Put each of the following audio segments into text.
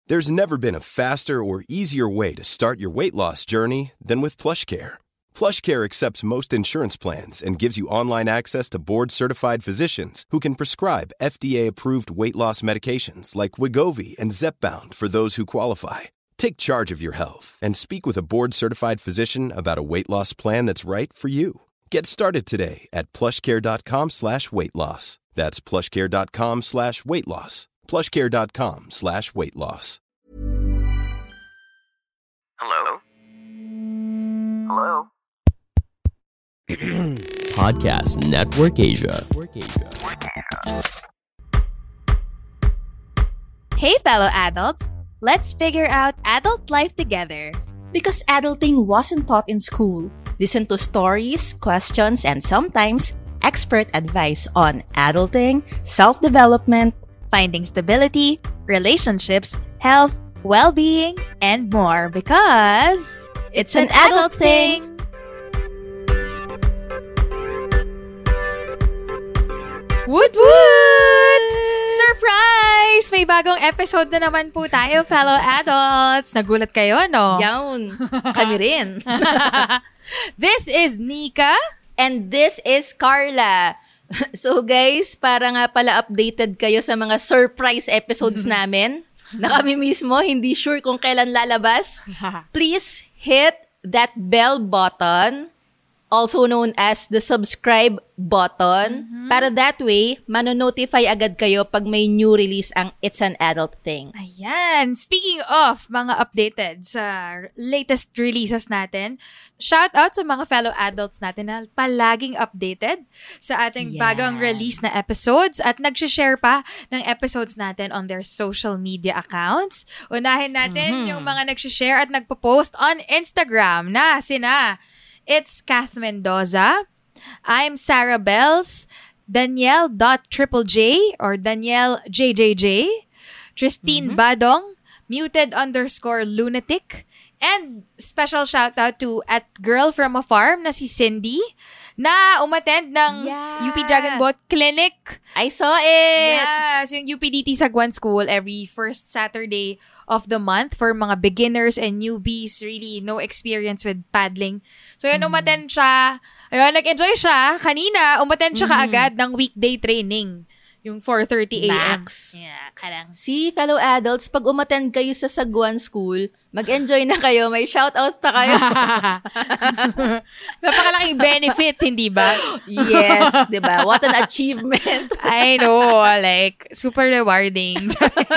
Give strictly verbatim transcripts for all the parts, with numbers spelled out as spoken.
There's never been a faster or easier way to start your weight loss journey than with PlushCare. PlushCare accepts most insurance plans and gives you online access to board-certified physicians who can prescribe F D A-approved weight loss medications like Wegovy and Zepbound for those who qualify. Take charge of your health and speak with a board-certified physician about a weight loss plan that's right for you. Get started today at plushcare.com slash weight loss. That's plushcare.com slash weight loss. plushcare.com slash weight loss. Hello? Hello? Podcast Network Asia. Hey, fellow adults! Let's figure out adult life together. Because adulting wasn't taught in school. Listen to stories, questions, and sometimes expert advice on adulting, self-development, Finding stability, relationships, health, well-being, and more because it's an adult thing. Woot woot! Surprise! May bagong episode na naman po tayo, fellow adults. Nagulat kayo, no? Yawn. Kami rin. This is Nika. And this is Carla. So guys, para nga pala updated kayo sa mga surprise episodes namin na kami mismo hindi sure kung kailan lalabas, please hit that bell button, also known as the subscribe button, mm-hmm. para that way, manonotify agad kayo pag may new release ang It's an Adult Thing. Ayan. Speaking of mga updated sa latest releases natin, shout out sa mga fellow adults natin na palaging updated sa ating yeah. bagong release na episodes at nagsishare pa ng episodes natin on their social media accounts. Unahin natin mm-hmm. yung mga nagsishare at nagpo-post on Instagram na sina It's Kath Mendoza, I'm Sarah Bells, Danielle.triple-J or Danielle J J J, Christine mm-hmm. Badong, Muted underscore Lunatic, and special shout out to at Girl from a Farm na si Cindy na umattend ng yeah. U P Dragon Boat Clinic. I saw it! Yes, yung U P D T Sagwan School every first Saturday of the month for mga beginners and newbies, really no experience with paddling. So yun, mm. umattend siya. Ayun, nag-enjoy siya. Kanina, umattend siya mm. kaagad ng weekday training. Yung four thirty a.m. Max. Yeah, karang. See, fellow adults, pag umattend kayo sa Sagwan School, mag-enjoy na kayo. May shoutout pa kayo. Napakalaking benefit, hindi ba? Yes, di ba? What an achievement. I know, like, super rewarding.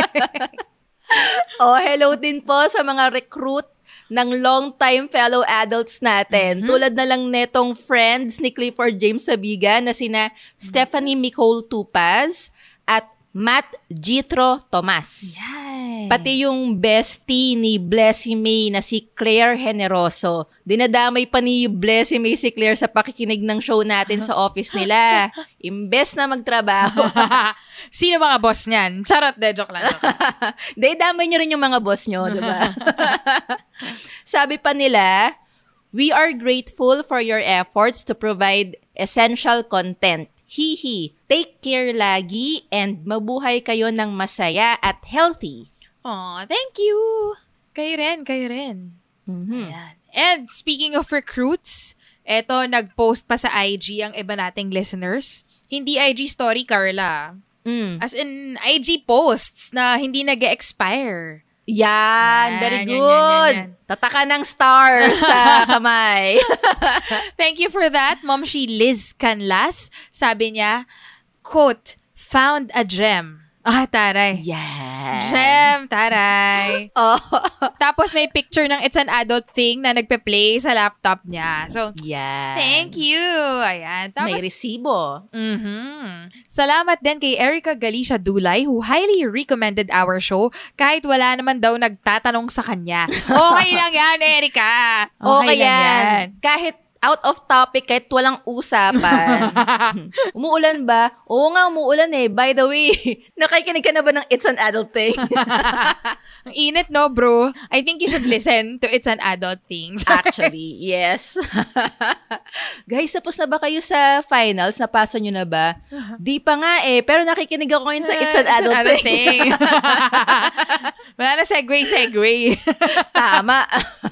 Oh, hello din po sa mga recruit ng long-time fellow adults natin. Mm-hmm. Tulad na lang netong friends ni Clifford James Sabiga na sina mm-hmm. Stephanie Nicole Tupaz at Matt Jitro Tomas. Yay. Pati yung bestie ni Blessy May na si Claire Generoso. Dinadamay pa ni Blessy May si Claire sa pakikinig ng show natin sa office nila. Imbes na magtrabaho. Sino mga boss niyan? Charot, de, joke lang. Day, damay nyo rin yung mga boss nyo, diba? Sabi pa nila, we are grateful for your efforts to provide essential content. Hihi, take care lagi and mabuhay kayo ng masaya at healthy. Aw, thank you. Kayo rin, kayo rin. Mm-hmm. Ayan. And speaking of recruits, eto, nag-post pa sa I G ang iba nating listeners. Hindi I G story, Carla. Mm. As in, I G posts na hindi nag-expire. Yan, yan very yan, good. yan, yan, yan. Tataka ng star sa kamay. Thank you for that, Mom She Liz Canlas. Sabi niya, quote, found a gem. Ah, taray. Yan. Gem, taray. Oh. Tapos may picture ng It's an Adult Thing na nagpe-play sa laptop niya. So, yan. Thank you. Ayan. Tapos, may resibo. Mm-hmm. Salamat din kay Erica Galicia Dulay who highly recommended our show kahit wala naman daw nagtatanong sa kanya. Okay lang yan, Erica. Okay, okay lang yan. yan. Kahit out of topic kahit walang usapan. Umuulan ba? Oo nga, umuulan eh. By the way, nakikinig ka na ba ng It's an Adult Thing? Ang init, no, bro? I think you should listen to It's an Adult Thing. Actually, yes. Guys, tapos na ba kayo sa finals? Napasa nyo na ba? Di pa nga eh. Pero nakikinig ako ngayon sa It's an Adult, It's an adult Thing. thing. Wala na segue, segue. Tama.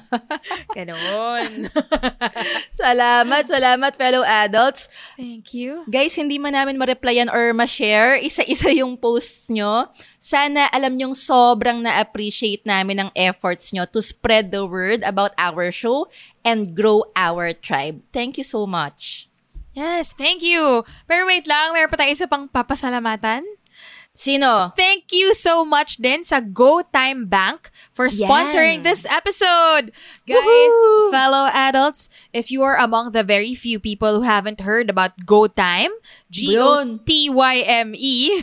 Ganon. Salamat, salamat fellow adults. Thank you. Guys, hindi man namin ma-replyan or ma-share isa-isa yung posts nyo. Sana alam nyong sobrang na-appreciate namin ang efforts nyo to spread the word about our show and grow our tribe. Thank you so much. Yes, thank you. Pero wait lang, mayroon pa tayo isa pang papasalamatan. Sino? Thank you so much din sa GoTime Bank for sponsoring Yeah. this episode. Guys, Woohoo! fellow adults, if you are among the very few people who haven't heard about GoTime, G O T Y M E,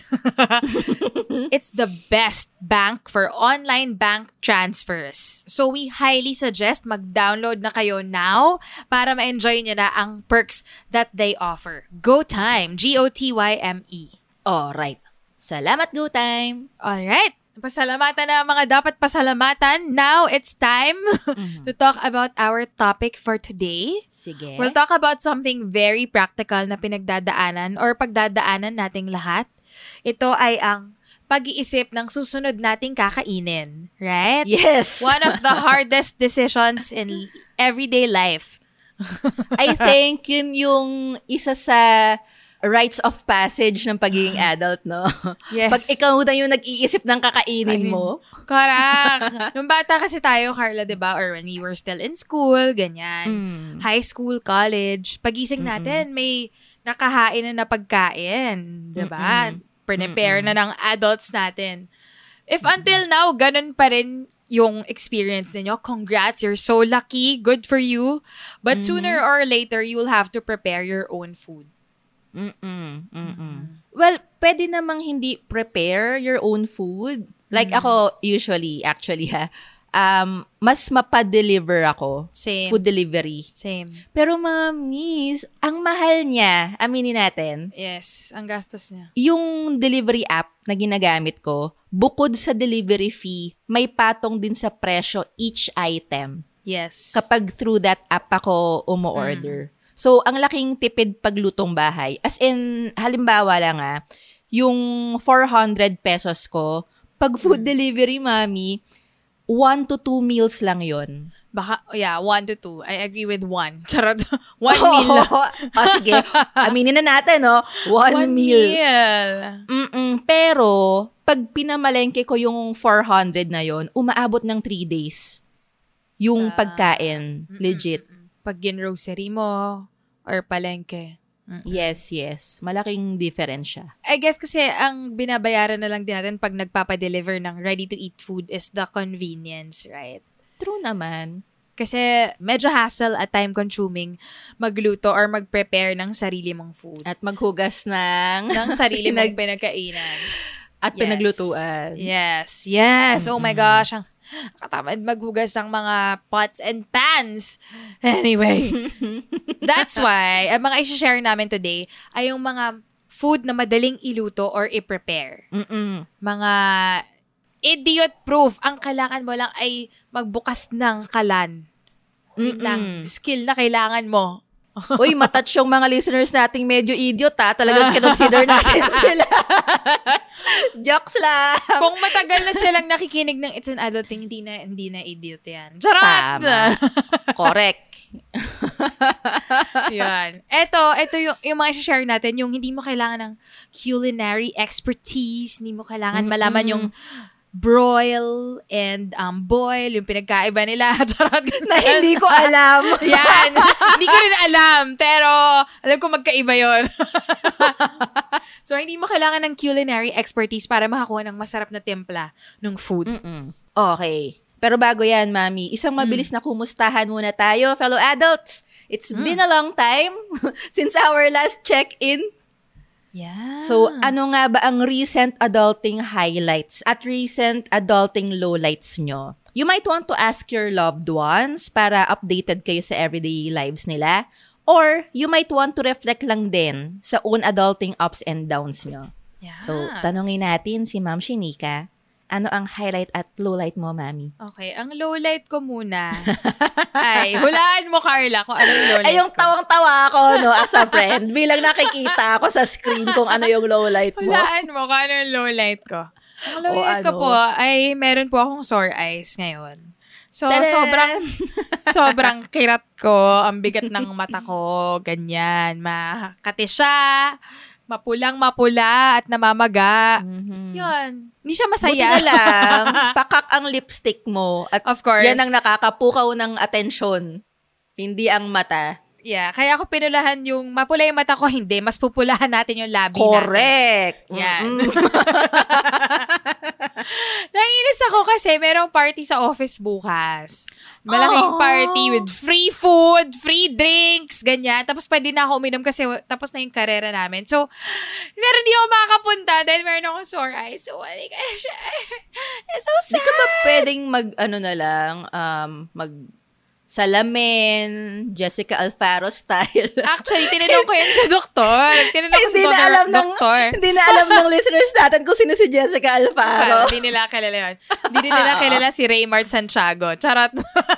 it's the best bank for online bank transfers. So we highly suggest mag-download na kayo now para ma-enjoy nyo na ang perks that they offer. GoTime, G O T Y M E. All right. Salamat, GoTime. Alright. Pasalamatan na ang mga dapat pasalamatan. Now, it's time Mm-hmm. to talk about our topic for today. Sige. We'll talk about something very practical na pinagdadaanan or pagdadaanan nating lahat. Ito ay ang pag-iisip ng susunod nating kakainin. Right? Yes. One of the hardest decisions in everyday life. I think yun yung isa sa rites of passage ng pagiging adult, no? Yes. Pag ikaw na yung nag-iisip ng kakainin mo. Correct. Nung bata kasi tayo, Carla, diba? Or when we were still in school, ganyan. Mm. High school, college. Pagising natin, may nakahain na na pagkain. Diba? Mm-mm. Prepare Mm-mm. na ng adults natin. If until now, ganun pa rin yung experience ninyo, congrats, you're so lucky. Good for you. But Mm-hmm. sooner or later, you will have to prepare your own food. Mm-mm. Mm-mm. Well, pwede namang hindi prepare your own food. Like ako, usually, actually ha, um, mas mapadeliver ako. Same. Food delivery. Same. Pero mamis, ang mahal niya, aminin natin, Yes. Ang gastos niya. yung delivery app na ginagamit ko, bukod sa delivery fee, may patong din sa presyo each item. Yes. Kapag through that app ako umu-order. So, ang laking tipid paglutong bahay. As in, halimbawa lang ah, yung four hundred pesos ko, pag food delivery, mami, one to two meals lang yon. Baka, yeah, one to two. I agree with one. Charot. One meal lang. Oh, sige. Aminin na natin, no? One, One meal. meal. Mm-mm. Pero, pag pinamalengke ko yung four hundred na yon, umaabot ng three days. Yung Ah. pagkain. Legit. Pag gin-grocery mo, or palengke. Mm. Yes, yes. Malaking difference siya. I guess kasi ang binabayaran na lang din natin pag nagpapadeliver ng ready-to-eat food is the convenience, right? True naman. Kasi medyo hassle at time-consuming magluto or mag-prepare ng sarili mong food. At maghugas ng... ng sarili mong pinag- pinagkainan. At Yes. pinaglutuan. Yes, yes. Oh my gosh, ang katamad maghugas ng mga pots and pans. Anyway, that's why, ang mga i-share namin today ay yung mga food na madaling iluto or i-prepare. Mm-mm. Mga idiot-proof. Ang kailangan mo lang ay magbukas ng kalan. Yun lang. Mm-mm. Skill na kailangan mo. Uy, matouch yung mga listeners nating medyo idiot ha. Talagang kinonsider natin sila. Jokes lang. Kung matagal na silang nakikinig ng It's an Adult Thing, hindi na, hindi na idiot yan. Charot! Tama. Correct. Yan. Ito, ito yung, yung mga share natin, yung hindi mo kailangan ng culinary expertise, hindi mo kailangan malaman yung broil and um, boil, yung pinagkaiba nila. Charot. Na hindi ko alam. Yan. Hindi ko rin alam, pero alam ko magkaiba yon. So, hindi mo kailangan ng culinary expertise para makakuha ng masarap na timpla ng food. Mm-mm. Okay. Pero bago yan, Mami, isang mabilis na kumustahan muna tayo, fellow adults. It's been a long time since our last check-in. Yeah. So, ano nga ba ang recent adulting highlights at recent adulting lowlights nyo? You might want to ask your loved ones para updated kayo sa everyday lives nila. Or, you might want to reflect lang din sa own adulting ups and downs nyo. Yes. So, tanongin natin si Ma'am Shinika, ano ang highlight at lowlight mo, Mami? Okay, ang lowlight ko muna ay, hulaan mo, Carla, kung ano yung lowlight ay, yung ko. tawang-tawa ako, no, as a friend. Bilang nakikita ako sa screen kung ano yung lowlight mo. Hulaan mo kung ano yung lowlight ko. Ang lowlight O, ko ano? po ay meron po akong sore eyes ngayon. So, Tadaan! sobrang, sobrang kirat ko, ang bigat ng mata ko, ganyan. Makati siya, mapulang mapula at namamaga. Mm-hmm. Yun. Hindi siya masaya. Buti na lang, pakak ang lipstick mo. At Of course. yan ang nakakapukaw ng atensyon. Hindi ang mata. Yeah, kaya ako pinulahan yung mapula yung mata ko, hindi. Mas pupulahan natin yung labi natin. Correct. Yan. Naiinis ako kasi merong party sa office bukas. Malaking Oh. party with free food, free drinks, ganyan. Tapos pwede na ako uminom kasi tapos na yung karera namin. So, pero hindi ako makakapunta dahil meron akong sore eyes. So, ano kaya siya? It's so sad. Di ka ba pwedeng mag, ano na lang, um, mag salamin, Jessica Alfaro style? Actually, tinanong ko yan sa doktor. Tinanong ko sa Hindi na doktor. alam ng, doktor. hindi na alam ng listeners natin kung sino si Jessica Alfaro. Hindi nila kilala yun. Hindi din nila kilala si Raymart Santiago. Charot.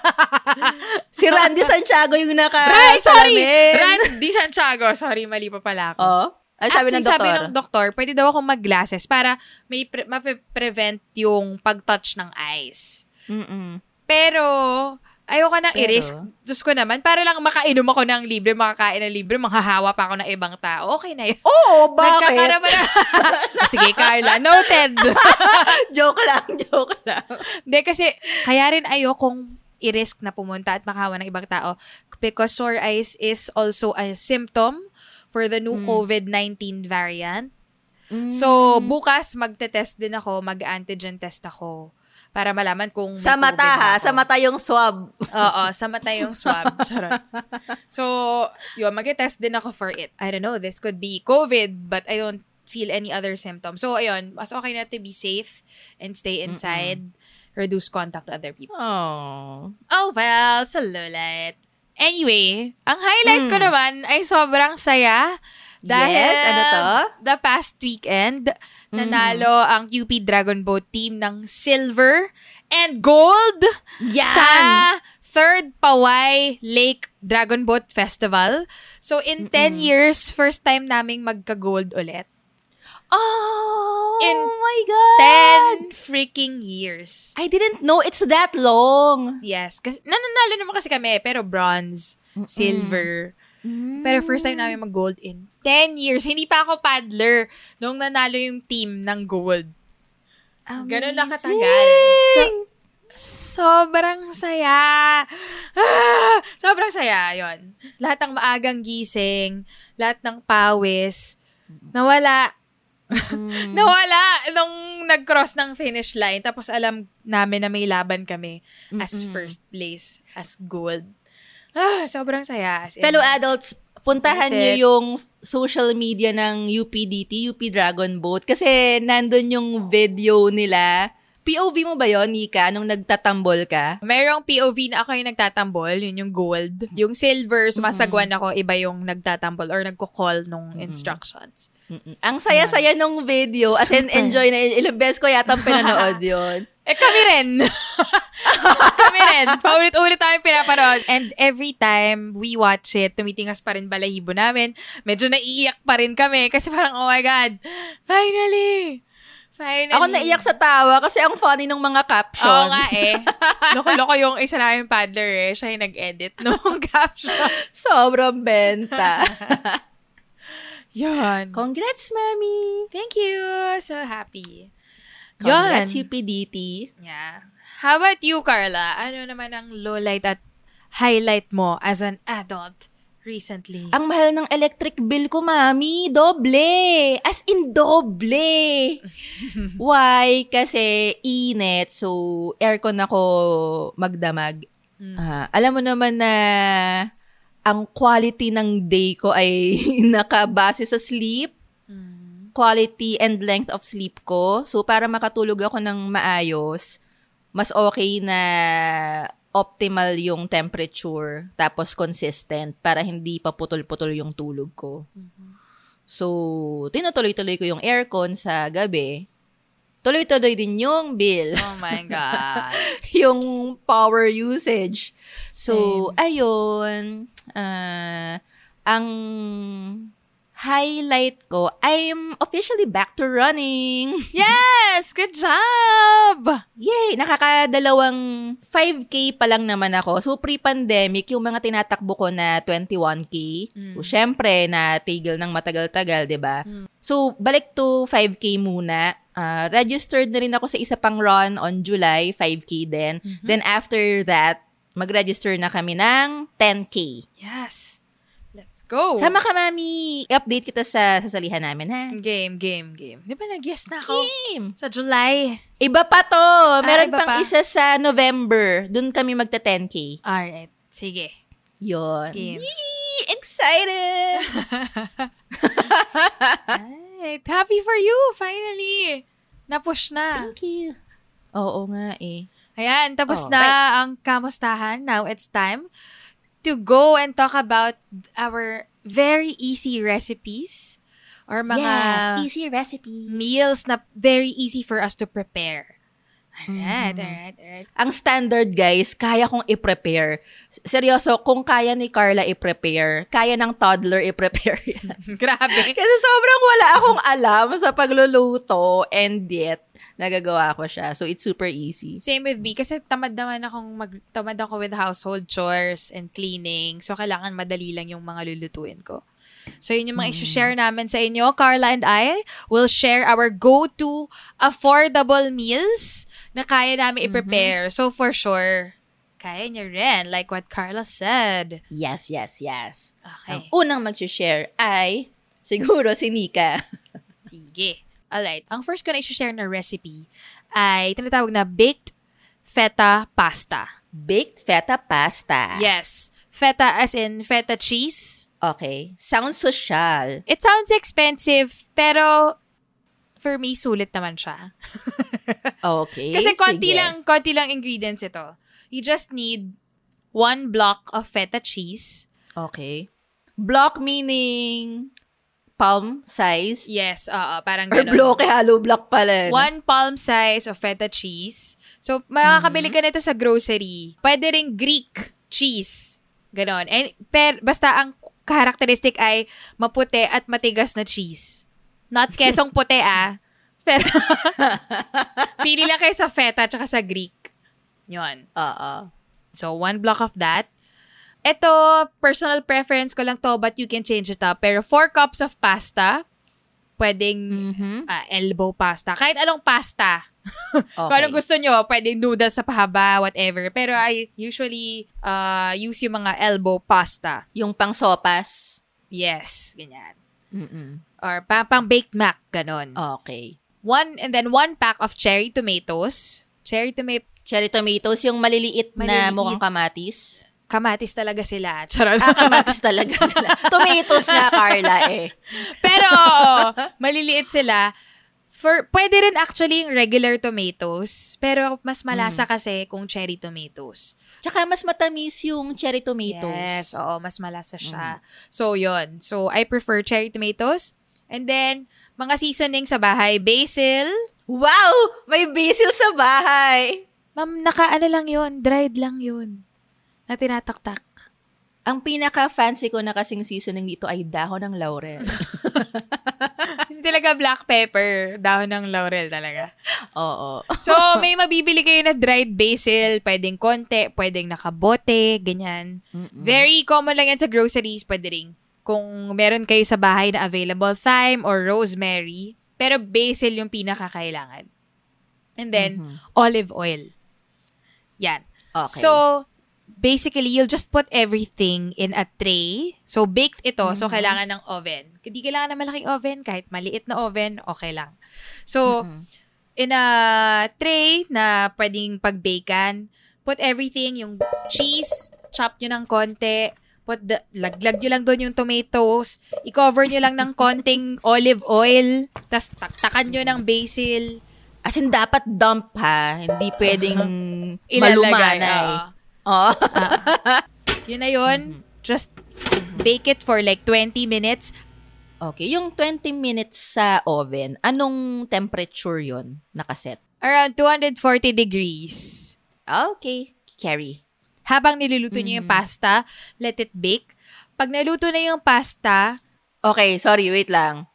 Si Randy Santiago yung naka Ray, sorry! salamin. Randy Santiago. Sorry, mali pa pala ako. Oh. Ay, sabi Actually, ng doktor. sabi ng doktor, pwede daw akong mag-glasses para may pre- ma-prevent yung pag-touch ng eyes. Mm-mm. Pero, ayoko nang Pero? i-risk. Diyos ko naman, para lang makainom ako ng libre, makakain ng libre, manghahawa pa ako ng ibang tao. Okay na yun. Oo, bakit? Nagkakarama na. Sige, Carla. Noted. Joke lang, joke lang. Hindi, kasi kaya rin ayokong i-risk na pumunta at makahawa ng ibang tao because sore eyes is also a symptom for the new Mm. covid nineteen variant. Mm. So, bukas magte-test din ako, mag-antigen test ako para malaman kung may Sa mata COVID na ha, ako. sa mata yung swab. Oo, sa mata yung swab. Charot. So, yun, mag-test din ako for it. I don't know, this could be COVID, but I don't feel any other symptoms. So, ayun, mas okay na to be safe and stay inside, Mm-mm. reduce contact with other people. Oh. Oh, well, salulit. Anyway, ang highlight Mm. ko naman ay sobrang saya. Dahil Yes, ano to? the past weekend, nanalo ang U P Dragon Boat team ng silver and gold Yan! sa third Pawai Lake Dragon Boat Festival. So, in ten years, first time naming magka-gold ulit. Oh, In my God! ten freaking years. I didn't know it's that long. Yes. Kasi, nananalo naman kasi kami, pero bronze, silver. Pero first time namin mag-gold in ten years. Hindi pa ako paddler nung nanalo yung team ng gold. Ganun na katagal. So, sobrang saya. Ah, sobrang saya, yon. Lahat ng maagang gising, lahat ng pawis, nawala. Nawala nung nag-cross ng finish line. Tapos alam namin na may laban kami as first place, as gold. Ah, sobrang saya. As in, Fellow adults, puntahan That's niyo it. yung social media ng U P D T, U P Dragon Boat. Kasi nandun yung video nila. P O V mo ba yon, Nika, nung nagtatambol ka? Mayroong P O V na ako yung nagtatambol, yun yung gold. Yung silver, sumasagwan ako, iba yung nagtatambol or nagko-call nung instructions. Mm-mm. Ang saya-saya nung video. As in, Super. enjoy na. Ilang beses ko yata pinanood yun. Eh, kami rin. kami rin. Paulit-ulit namin pinapanood. And every time we watch it, tumitingas pa rin balahibo namin. Medyo naiiyak pa rin kami kasi parang, oh my God, finally! Finally. Ako naiyak sa tawa kasi ang funny ng mga caption. Oo nga eh. Loko-loko yung isa namin paddler eh. Siya yung nag-edit nung caption. Sobrang benta. Yan. Congrats, Mami. Thank you. So happy. Congrats, Yan. U P D T. Yeah. How about you, Carla? Ano naman ang lowlight at highlight mo as an adult recently? Ang mahal ng electric bill ko, Mami. Doble. As in, doble. Why? Kasi init. So, aircon ako magdamag. Mm. Ah, alam mo naman na ang quality ng day ko ay nakabase sa sleep. Mm. quality and length of sleep ko. So, para makatulog ako ng maayos, mas okay na optimal yung temperature, tapos consistent, para hindi pa putol-putol yung tulog ko. Mm-hmm. So, tinutuloy-tuloy ko yung aircon sa gabi. Tuloy-tuloy din yung bill. Oh my God. Yung power usage. So, Same. ayun. Uh, ang highlight ko, I'm officially back to running. Yes! Good job! Yay! Nakakadalawang five K pa lang naman ako. So, pre-pandemic, yung mga tinatakbo ko na twenty-one K, Mm. so, syempre, natigil ng matagal-tagal, diba? Mm. So, balik to five K muna. Uh, registered na rin ako sa isa pang run on July, five K din. Mm-hmm. Then, after that, mag-register na kami ng ten K. Yes. Let's go. Sama ka, Mami. I-update kita sa sasalihan namin, ha? Game, game, game. Di ba nag-yes na ako? Game! Sa July. Iba pa to. Meron iba pang pa? isa sa November. Doon kami magta ten K. Alright. Sige. Yun. Game. Yee! Excited! Right. Happy for you, finally. Na-push na. Thank you. Oo nga eh. Ayan, tapos Oh, na right. ang kamustahan. Now it's time to go and talk about our very easy recipes or mga yes, easy recipe. meals na very easy for us to prepare. Alright, Mhm. alright, alright. Ang standard, guys, kaya kong i-prepare. Seryoso, kung kaya ni Carla i-prepare, kaya ng toddler i-prepare yan. Grabe. Kasi sobrang wala akong alam sa pagluluto, and yet, nagagawa ko siya. So, it's super easy. Same with me. Kasi tamad naman akong mag, tamad ako with household chores and cleaning. So, kailangan madali lang yung mga lulutuin ko. So, yun yung mga mm. isi-share namin sa inyo. Carla and I will share our go-to affordable meals na kaya namin i-prepare. Mm-hmm. So, for sure, kaya niya rin. Like what Carla said. Yes, yes, yes. Okay. Ang unang mag-share ay, siguro, si Nika. Sige. Alright. Ang first ko na i-share na recipe ay tinatawag na baked feta pasta. Baked feta pasta. Yes. Feta as in feta cheese. Okay. Sounds social. It sounds expensive, pero for me, sulit naman siya. Okay. Kasi konti sige. lang, konti lang ingredients ito. You just need one block of feta cheese. Okay. Block meaning palm size? Yes, oo, parang Or ganun. block, eh, hollow block pala. One palm size of feta cheese. So, makakabili ka nito sa grocery. Pwede ring Greek cheese. Ganon. And, per, basta ang characteristic ay maputi at matigas na cheese. Not kesong puti ah. Pero, pili lang kayo sa feta at sa Greek. Yun. Oo. So, one block of that. Ito, personal preference ko lang to, but you can change it up. Pero, four cups of pasta. Pwedeng Mm-hmm. ah, elbow pasta. Kahit anong pasta. Okay. Kung anong gusto nyo, pwedeng noodles sa pahaba, whatever. Pero I usually uh, use yung mga elbow pasta. Yung pang sopas. Yes, ganyan. Mm-mm. Or pa pang baked mac, ganon. Okay. One, and then one pack of cherry tomatoes. Cherry tomato, Cherry tomatoes, yung maliliit, na Maliliit. mukhang kamatis. kamatis talaga sila. Charot. Ah, kamatis talaga sila. Tomatoes na, Carla, eh. Pero, oo, maliliit sila. For, pwede rin actually yung regular tomatoes. Pero mas malasa Mm. kasi kung cherry tomatoes. Tsaka mas matamis yung cherry tomatoes. Yes, oo, mas malasa siya. So, yon. So, I prefer cherry tomatoes. And then, mga seasoning sa bahay. Basil. Wow! May basil sa bahay! Ma'am, naka-ano lang yun. Dried lang yun. Na tinataktak. Ang pinaka-fancy ko na kasing seasoning dito ay dahon ng laurel. Hindi talaga black pepper. Dahon ng laurel talaga. Oo. So, may mabibili kayo na dried basil. Pwedeng konti. Pwedeng nakabote. Ganyan. Mm-mm. Very common lang yan sa groceries. Pwede rin. Kung meron kayo sa bahay na available, thyme or rosemary. Pero basil yung pinakakailangan. And then, Mhm. olive oil. Yan. Okay. So, basically, you'll just put everything in a tray. So, baked ito. So, Mhm. kailangan ng oven. Hindi kailangan ng malaking oven. Kahit maliit na oven, okay lang. So, Mm-mm. in a tray na pwedeng pag-bakean, put everything, yung cheese, chop nyo ng konti, Put the, laglag nyo lang doon yung tomatoes. I-cover nyo lang ng konting olive oil. Tapos taktakan nyo ng basil. As in, dapat dump ha. Hindi pwedeng Ilalagay. malumanay. Oh. Oh. Ah. Yun na yun. Just bake it for like twenty minutes. Okay. Yung twenty minutes sa oven, anong temperature yun nakaset? Around two hundred forty degrees. Okay. Carry. Habang niluluto nyo yung pasta, let it bake. Pag naluto na yung pasta, Okay, sorry, wait lang.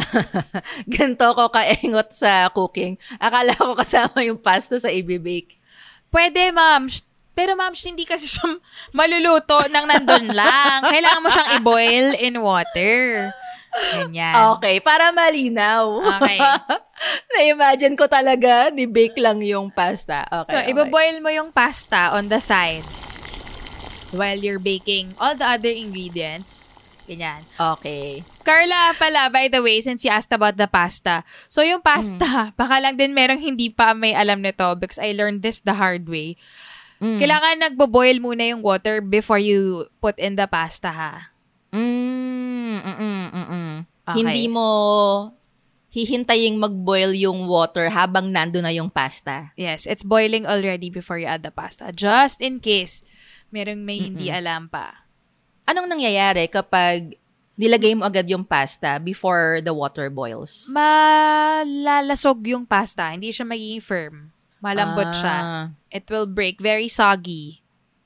Ganto ko kaengot sa cooking. Akala ko kasama yung pasta sa i-bake. pwede, ma'am. Pero ma'am, hindi kasi siya maluluto nang nandun lang. Kailangan mo siyang i-boil in water. Ganyan. Okay, para malinaw. Okay. Na-imagine ko talaga, ni-bake lang yung pasta. Okay, So, okay. iboboil mo yung pasta on the side while you're baking all the other ingredients. Ganyan. Okay. Carla, pala, by the way, since you asked about the pasta. So, yung pasta, mm. baka lang din merong hindi pa may alam nito because I learned this the hard way. Mm. Kailangan nagbo-boil muna yung water before you put in the pasta, ha? Mm, mm, mm, mm. Okay. Hindi mo hihintaying mag-boil yung water habang nando na yung pasta. Yes, it's boiling already before you add the pasta. Just in case merong may Mm-mm. hindi alam pa. Anong nangyayari kapag nilagay mo agad yung pasta before the water boils? Malalasog yung pasta. Hindi siya magiging firm. Malambot ah. siya. It will break. Very soggy.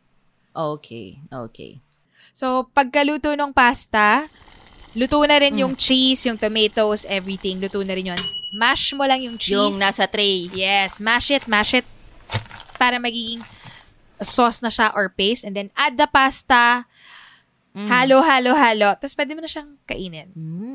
Okay. Okay. So, pagkaluto ng pasta, luto na rin mm. yung cheese, yung tomatoes, everything. Luto na rin yun. Mash mo lang yung cheese. Yung nasa tray. Yes. Mash it, mash it. Para magiging sauce na siya or paste. And then, add the pasta. Mm. Halo, halo, halo. Tapos, pwede mo na siyang kainin.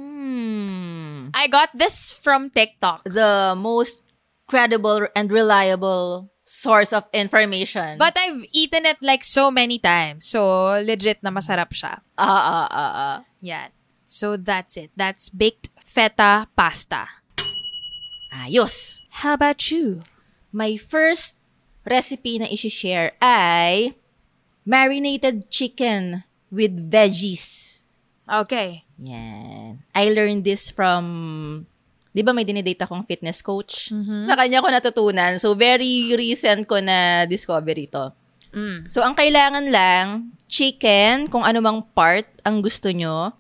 Mm. I got this from TikTok. The most credible and reliable source of information. But I've eaten it like so many times. So, legit na masarap siya. Ah, ah, ah, ah. Yan. So, that's it. That's baked feta pasta. Ayos. How about you? My first recipe na isi-share ay marinated chicken with veggies. Okay. Yan. I learned this from... Di ba may dinidate akong fitness coach? Mm-hmm. Sa kanya ko natutunan. So, very recent ko na discover ito. Mm. So, ang kailangan lang, chicken, kung ano mang part ang gusto nyo.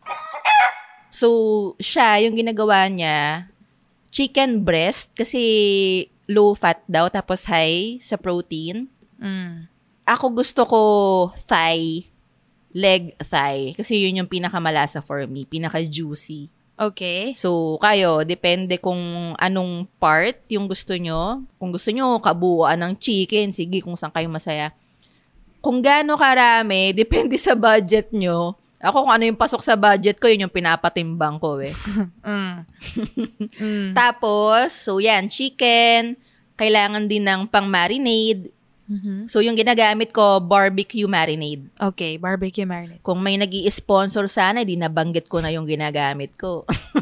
So, siya, yung ginagawa niya, chicken breast, kasi low fat daw, tapos high sa protein. Mm. Ako gusto ko thigh, leg thigh, kasi yun yung pinakamalasa for me, pinaka-juicy. Okay. So, kayo, depende kung anong part yung gusto nyo. Kung gusto nyo, kabuuan ng chicken, sige, kung saan kayo masaya. Kung gaano karami, depende sa budget nyo. Ako, kung ano yung pasok sa budget ko, yun yung pinapatimbang ko, eh. mm. mm. Tapos, so yan, chicken, kailangan din ng pang-marinade. Mm-hmm. So, yung ginagamit ko, barbecue marinade. Okay, barbecue marinade. Kung may nag-i-sponsor sana, di nabanggit ko na yung ginagamit ko.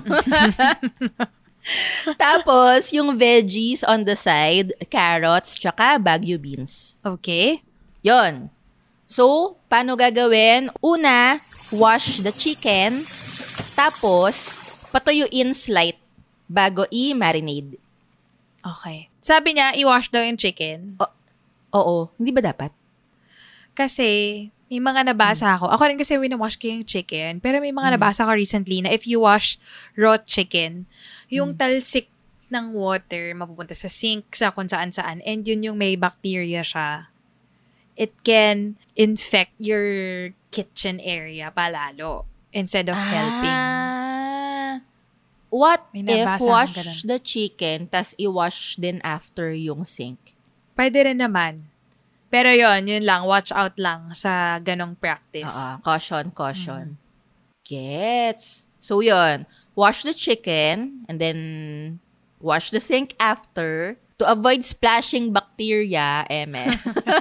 Tapos, yung veggies on the side, carrots, tsaka Baguio beans. Okay. Yon. So, paano gagawin? Una, wash the chicken. Tapos, patuyuin slight bago i-marinade. Okay. Sabi niya, i-wash daw yung chicken. O- Oo. Hindi ba dapat? Kasi, may mga nabasa ako. Ako rin kasi winawash ko yung chicken. Pero may mga hmm. nabasa ko recently na if you wash raw chicken, yung hmm. talsik ng water mapupunta sa sink, sa kung saan-saan. And yun yung may bacteria siya. It can infect your kitchen area palalo instead of helping. Ah, what if wash the chicken tas i-wash din after yung sink? Pwede rin naman. Pero yon yun lang. Watch out lang sa ganong practice. Uh-uh. Caution, caution. Mm. Gets. So, yon. Wash the chicken and then wash the sink after to avoid splashing bacteria, eme.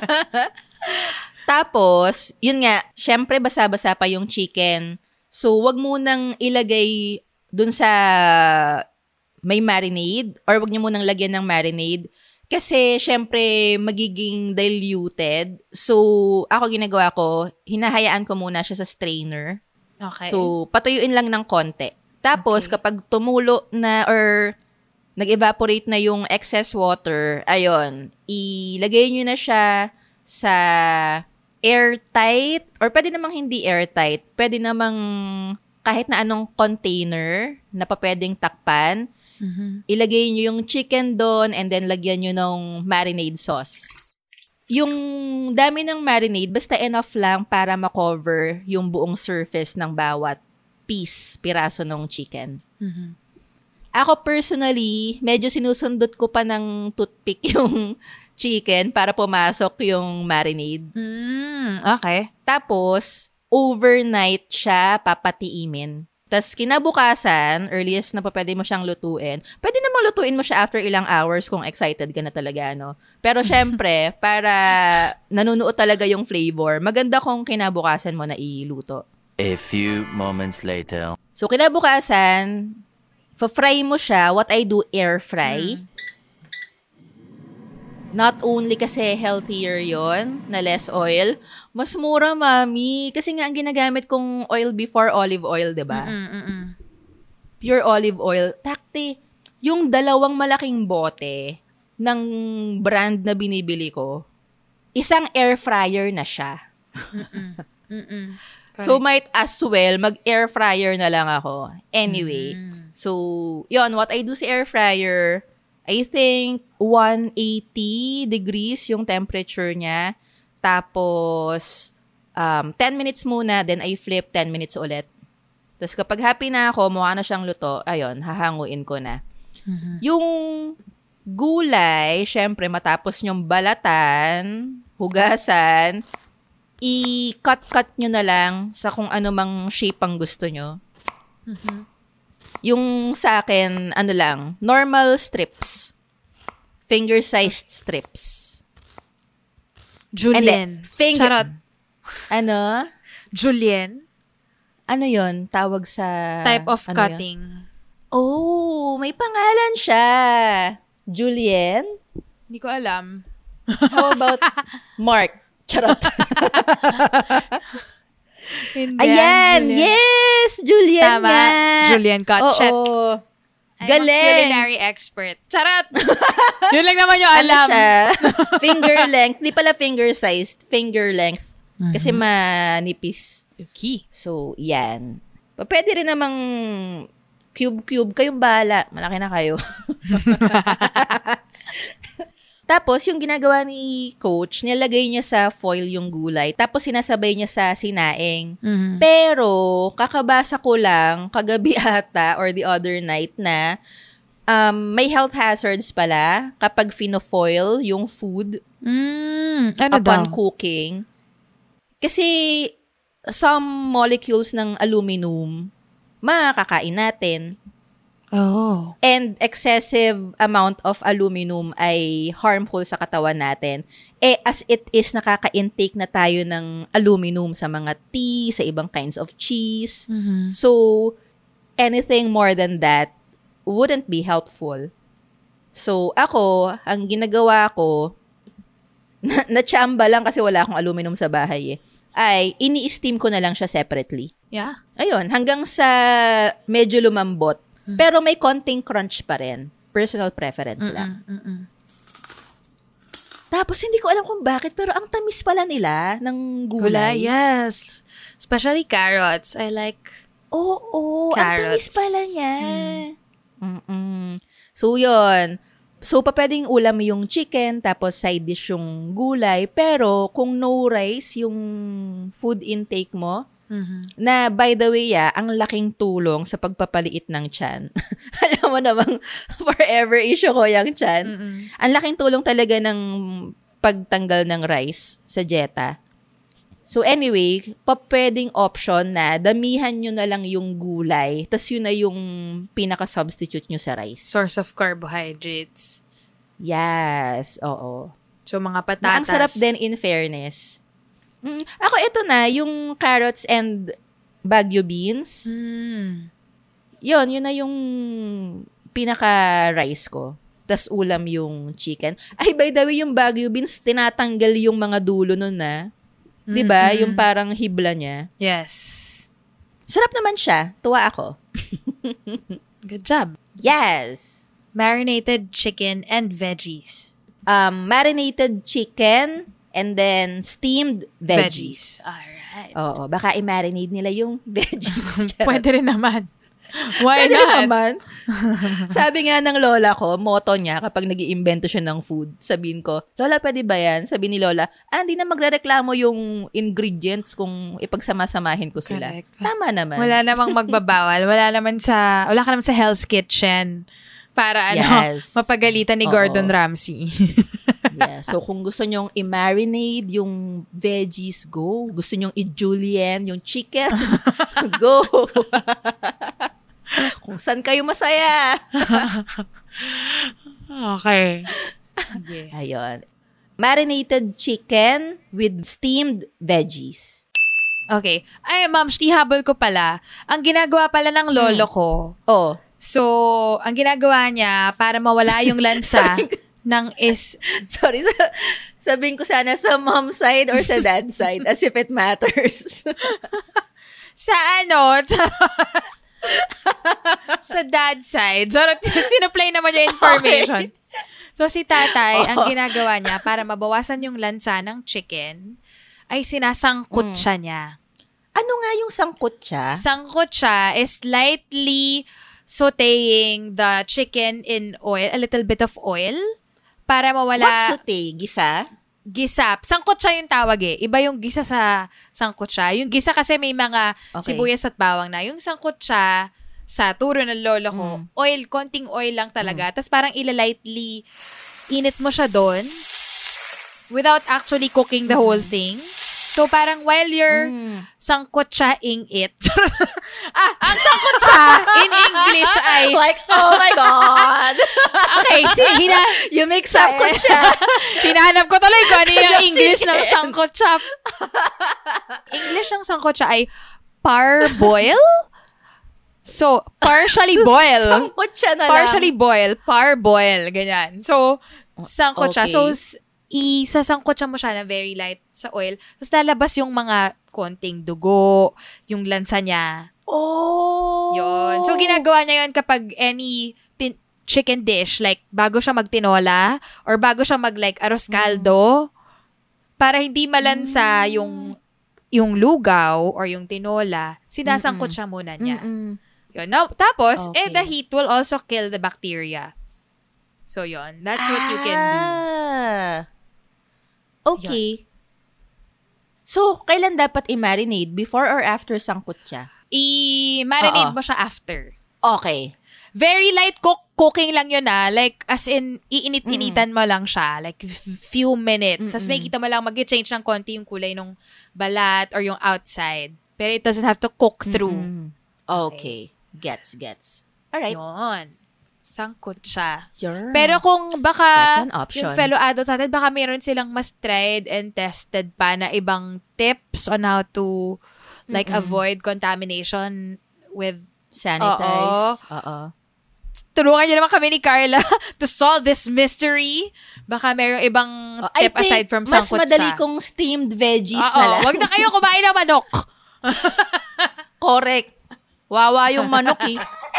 Tapos, yun nga, syempre basa-basa pa yung chicken. So, wag mo nang ilagay dun sa may marinade or wag niyo munang lagyan ng marinade. Kasi, syempre, magiging diluted. So, ako ginagawa ko, hinahayaan ko muna siya sa strainer. Okay. So, patuyuin lang ng konti. Tapos, Okay. kapag tumulo na or nag-evaporate na yung excess water, ayun, ilagay nyo na siya sa airtight, or pwede namang hindi airtight, pwede namang kahit na anong container na pa pwedeng takpan. Mhm. Ilagay nyo yung chicken doon and then lagyan nyo ng marinade sauce. Yung dami ng marinade, basta enough lang para makover yung buong surface ng bawat piece, piraso ng chicken. Mhm. Ako personally, medyo sinusundot ko pa ng toothpick yung chicken para pumasok yung marinade. Mm, okay. Tapos, overnight siya papatiimin. Tapos, kinabukasan, earliest na pa pwede mo siyang lutuin. Pwede namang lutuin mo siya after ilang hours kung excited ka na talaga, no? Pero syempre, para nanunuot talaga yung flavor, maganda kung kinabukasan mo na iluto. A few moments later. So, kinabukasan, fa-fry mo siya. What I do, air fry. Mm. Not only kasi healthier yon na less oil, mas mura, mami. Kasi nga, ang ginagamit kong oil before, olive oil, diba? Mm, mm, mm. Pure olive oil. Takti, yung dalawang malaking bote ng brand na binibili ko, isang air fryer na siya. Mm-mm. So, might as well, mag-air fryer na lang ako. Anyway, Mm. so, yon what I do sa air fryer, I think one eighty degrees yung temperature niya. Tapos, um, ten minutes muna, then I flip ten minutes ulit. Tapos kapag happy na ako, mukha na siyang luto, ayun, hahanguin ko na. Mhm. Yung gulay, syempre, matapos nyong balatan, hugasan, i-cut-cut nyo na lang sa kung ano mang shape ang gusto nyo. Mhm. Yung sa akin, ano lang, normal strips. Finger-sized strips. Julian. Hindi, finger- Charot. Ano? Julian. Ano yon tawag sa... Type of ano cutting. yun? Oh, may pangalan siya. Julian? Hindi ko alam. How about Mark? Charot. Hindi, Ayan, Julian. yes! Julian Tama. nga. Julian Cotchet. Oo. I'm Galing. a culinary expert. Charot! Yun lang naman yung Ano alam. siya? Finger length. Hindi pala finger-sized. Finger length. Kasi manipis. Okay. So, yan. Pa- Pwede rin namang cube-cube. Kayong bahala. Malaki na kayo. Tapos, yung ginagawa ni coach, nilagay niya sa foil yung gulay. Tapos, sinasabay niya sa sinaing. Mhm. Pero, kakabasa ko lang, kagabi ata, or the other night na, um, may health hazards pala kapag fino-foil yung food Mm, ano upon daw? cooking. Kasi, some molecules ng aluminum, makakain natin. Oh. And excessive amount of aluminum ay harmful sa katawan natin. Eh, as it is, nakaka-intake na tayo ng aluminum sa mga tea, sa ibang kinds of cheese. Mhm. So, anything more than that wouldn't be helpful. So, ako, ang ginagawa ko, na- na-chamba lang kasi wala akong aluminum sa bahay eh, ay ini-steam ko na lang siya separately. Yeah. Ayun, hanggang sa medyo lumambot. Pero may konting crunch pa rin. Personal preference lang. Mm-mm. Tapos, hindi ko alam kung bakit, pero ang tamis pala nila ng Gulay, gulay. yes. Especially carrots. I like Oo, oo, ang tamis Carrots. pala niya. Mm-mm. So, yun. So, pa pwedeng ulam yung chicken, tapos side dish yung gulay. Pero, kung no rice yung food intake mo, mhm. na by the way, ah, ang laking tulong sa pagpapaliit ng tiyan. Alam mo namang forever issue ko yung tiyan. Mm-mm. Ang laking tulong talaga ng pagtanggal ng rice sa dieta. So anyway, pa pwedeng option na damihan nyo na lang yung gulay, tas yun na yung pinaka-substitute nyo sa rice. Source of carbohydrates. Yes, oo. So, mga Na patatas. ang sarap din in fairness. Mm, ako ito na, yung carrots and Baguio beans. Mm. Yun, yun na yung pinaka-rice ko. tas ulam yung chicken. Ay, by the way, yung Baguio beans, tinatanggal yung mga dulo nun na. Mm-hmm. Diba? Yung parang hibla niya. Yes. Sarap naman siya. Tuwa ako. Good job. Yes. Marinated chicken and veggies. Um, marinated chicken and then steamed veggies. Veggies. Alright. Oo, baka i-marinate nila yung veggies. Pwede rin naman. Why Pwede not? rin naman. Sabi nga ng lola ko, motto niya kapag nag-iimbento siya ng food, sabihin ko, Lola, pwede ba yan? Sabi ni Lola, ah, hindi na magrereklamo yung ingredients kung ipagsama-samahin ko sila. Correct. Tama naman. Wala namang magbabawal. Wala naman sa, wala ka naman sa Hell's Kitchen para ano, Yes. mapagalitan ni Oo. Gordon Ramsay. Yeah. So, kung gusto nyong i-marinate yung veggies, go. Gusto nyong i-julienne yung chicken, go. Kung saan kayo masaya. Okay. Sige. Ayun. Marinated chicken with steamed veggies. Okay. Ay, ma'am, habol ko pala. Ang ginagawa pala ng lolo ko, Oh. so, ang ginagawa niya para mawala yung lansa ng is... Sorry, sabihin ko sana sa mom side or sa dad side as if it matters. Sa ano? Charot. Sa dad side. Charot. Sinuplay naman yung information. Okay. So, si tatay, ang ginagawa niya para mabawasan yung lansa ng chicken, ay sinasangkot mm. siya niya. Ano nga yung sangkot siya? Sangkot siya is slightly sauteing the chicken in oil, a little bit of oil, para mawala... What saute? Gisa? Gisa. Sangkot siya yung tawag eh. Iba yung gisa sa sangkot siya. Yung gisa kasi may mga okay. sibuyas at bawang na. Yung sangkot siya, sa turo ng lolo ko, mm. oil, konting oil lang talaga. Mm. Tapos parang ila-lightly init mo siya doon without actually cooking the whole thing. So, parang while you're mm. sangkot siya ing it. ah, ang sangkot siya in English ay... Like, oh my God! Okay, sige, hina... You make sangkot siya. Hinahanap ko tuloy kung ano yung English ng sangkot siya. English ng sangkot siya ay parboil? So, partially boil. Sangkot siya na partially lang. boil, parboil, ganyan. So, sangkot okay. siya. So, isasangkot siya mo siya na very light sa oil. Tapos lalabas yung mga konting dugo, yung lansa niya. Oh! Yun. So, ginagawa niya yun kapag any tin- chicken dish, like, bago siya magtinola, or bago siya mag, like, arroz caldo, mm. para hindi malansa mm. yung yung lugaw or yung tinola, sinasangkot Mm-mm. siya muna niya. Mm-mm. Yun. Now, tapos, okay. eh, the heat will also kill the bacteria. So, yun. That's what ah. you can do. Okay. Yun. So, kailan dapat i-marinate? Before or after sangkot siya? I-marinate Oo. mo siya after. Okay. Very light cook cooking lang yun ah. Like, as in, iinit-initan mm. mo lang siya. Like, f- few minutes. Tapos may kita mo lang mag-change ng konti yung kulay ng balat or yung outside. Pero it doesn't have to cook through. Mm-hmm. Okay. okay. Gets, gets. Alright. Yun. Sangkot siya. Sure. Pero kung baka yung fellow adults natin, baka meron silang mas tried and tested pa na ibang tips on how to like Mm-mm. avoid contamination with sanitize. Oo. Tulungan niyo naman kami ni Carla to solve this mystery. Baka merong ibang oh, tip aside from sangkot mas madali siya. kong steamed veggies Uh-oh. na lang. Wag na kayo kumain ng manok. Correct. Wawa yung manok eh.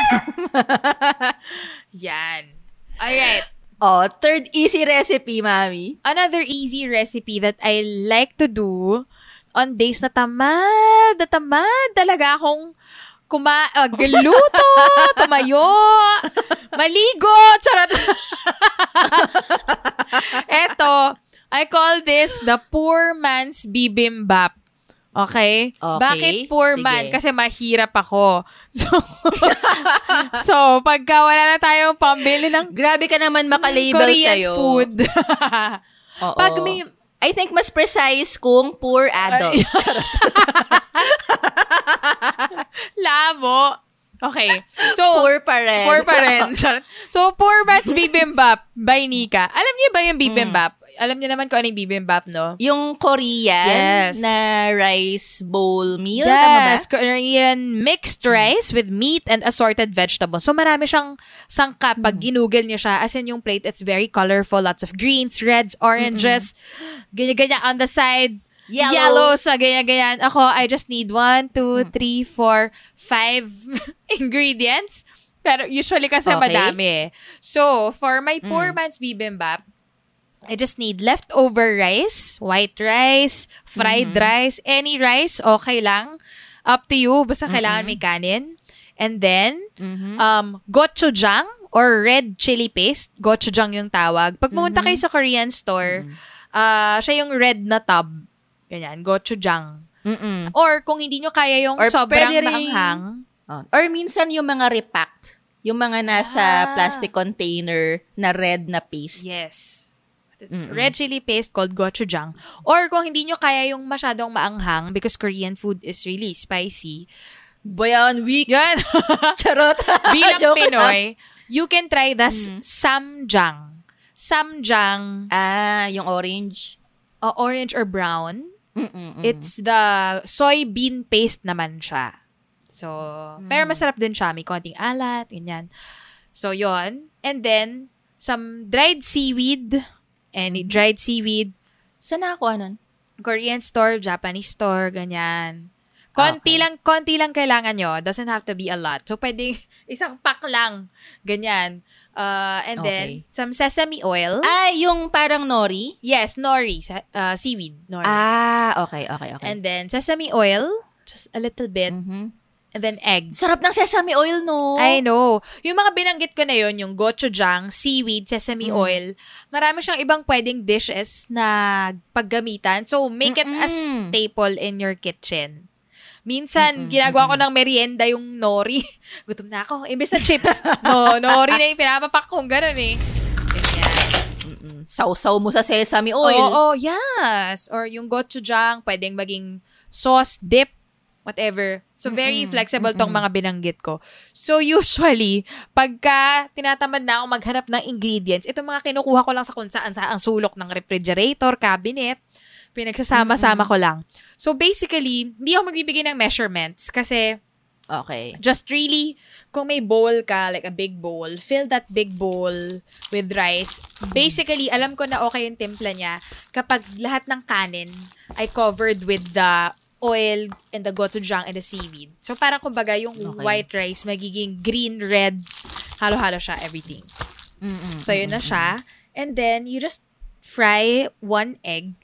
Yan. Alright. Oh, third easy recipe, Mami. Another easy recipe that I like to do on days na tamad, na tamad talaga akong kuma, uh, galuto, tumayo, maligo, charot. Eto, I call this the poor man's bibimbap. Okay? Okay. Bakit poor Sige. man? Kasi mahirap ako. So, so pagka wala na tayong pambili ng grabe ka naman makalabel Korean sa'yo. food. Oo. Pag may... I think mas precise kung poor adult. Labo. Okay. So, poor pa rin. Poor pa rin. So, poor man's bibimbap by Nika. Alam niyo ba yung bibimbap? Mm. alam niyo naman kung ano yung bibimbap, no? Yung Korean Yes. na rice bowl meal, tama ba? Yes, Korean mixed rice with meat and assorted vegetables. So, marami siyang sangkap. Pag ginugol niyo siya, as in yung plate, it's very colorful. Lots of greens, reds, oranges, ganyan-ganyan on the side. Yellow. Yellow sa ganyan-ganyan. Ako, I just need one, two, three, four, five ingredients. Pero usually kasi Okay. madami eh. So, for my poor man's bibimbap, I just need leftover rice, white rice, fried rice, any rice, okay lang. Up to you. Basta kailangan may kanin. And then, um, gochujang or red chili paste. Gochujang yung tawag. Pag pumunta kayo sa Korean store, uh, siya yung red na tub. Ganyan, gochujang. Mm-mm. Or kung hindi nyo kaya yung Or sobrang pwede ring- maanghang, Oh. Or minsan yung mga repacked. Yung mga nasa Ah. plastic container na red na paste. yes. Mm-mm. Red chili paste called gochujang. Or kung hindi nyo kaya yung masyadong maanghang because Korean food is really spicy. Bayan week. Yan. Charot. Bilang Joke Pinoy, you can try the s- Mhm. samjang. Samjang, Ah, yung orange. uh, orange or brown. Mm-mm-mm. It's the soybean paste naman siya. So, pero masarap din siya. May konting alat, ganyan. So, yon. And then, some dried seaweed. Any dried seaweed. Saan nakakuha nun? Korean store, Japanese store, ganyan. Konti Okay. lang, konti lang kailangan nyo. Doesn't have to be a lot. So, pwede isang pack lang. Ganyan. Uh, and then, Okay. some sesame oil. Ah, yung parang nori? Yes, nori. sa- Uh, seaweed. Nori. Ah, okay, okay, okay. And then, sesame oil. Just a little bit. Mhm. And then, eggs. Sarap ng sesame oil, no? I know. Yung mga binanggit ko na yon, yung gochujang, seaweed, sesame Mm. oil, marami siyang ibang pwedeng dishes na paggamitan. So, make it a Mm-mm. staple in your kitchen. Minsan, Mm-mm, ginagawa ko ng merienda yung nori. Gutom na ako. Imbes na chips. No, nori na yung pinapapak kong gano'n eh. Ganyan. Mm-mm. Sausaw mo sa sesame Oo, oil. oh, yes. Or yung gochujang, pwedeng maging sauce, dip, whatever. So, very Mm-mm. flexible tong Mm-mm. mga binanggit ko. So, usually, pagka tinatamad na akong maghanap ng ingredients, itong mga kinukuha ko lang sa kung saan sa ang sulok ng refrigerator, cabinet, pinagsasama-sama ko lang. So, basically, hindi ako magbibigay ng measurements kasi Okay. just really, kung may bowl ka, like a big bowl, fill that big bowl with rice. Basically, alam ko na okay yung timpla niya kapag lahat ng kanin ay covered with the oil and the gochujang and the seaweed. So, parang kumbaga, yung Okay. white rice, magiging green, red, halo-halo siya, everything. Mm-mm. So, yun na siya. And then, you just fry one egg.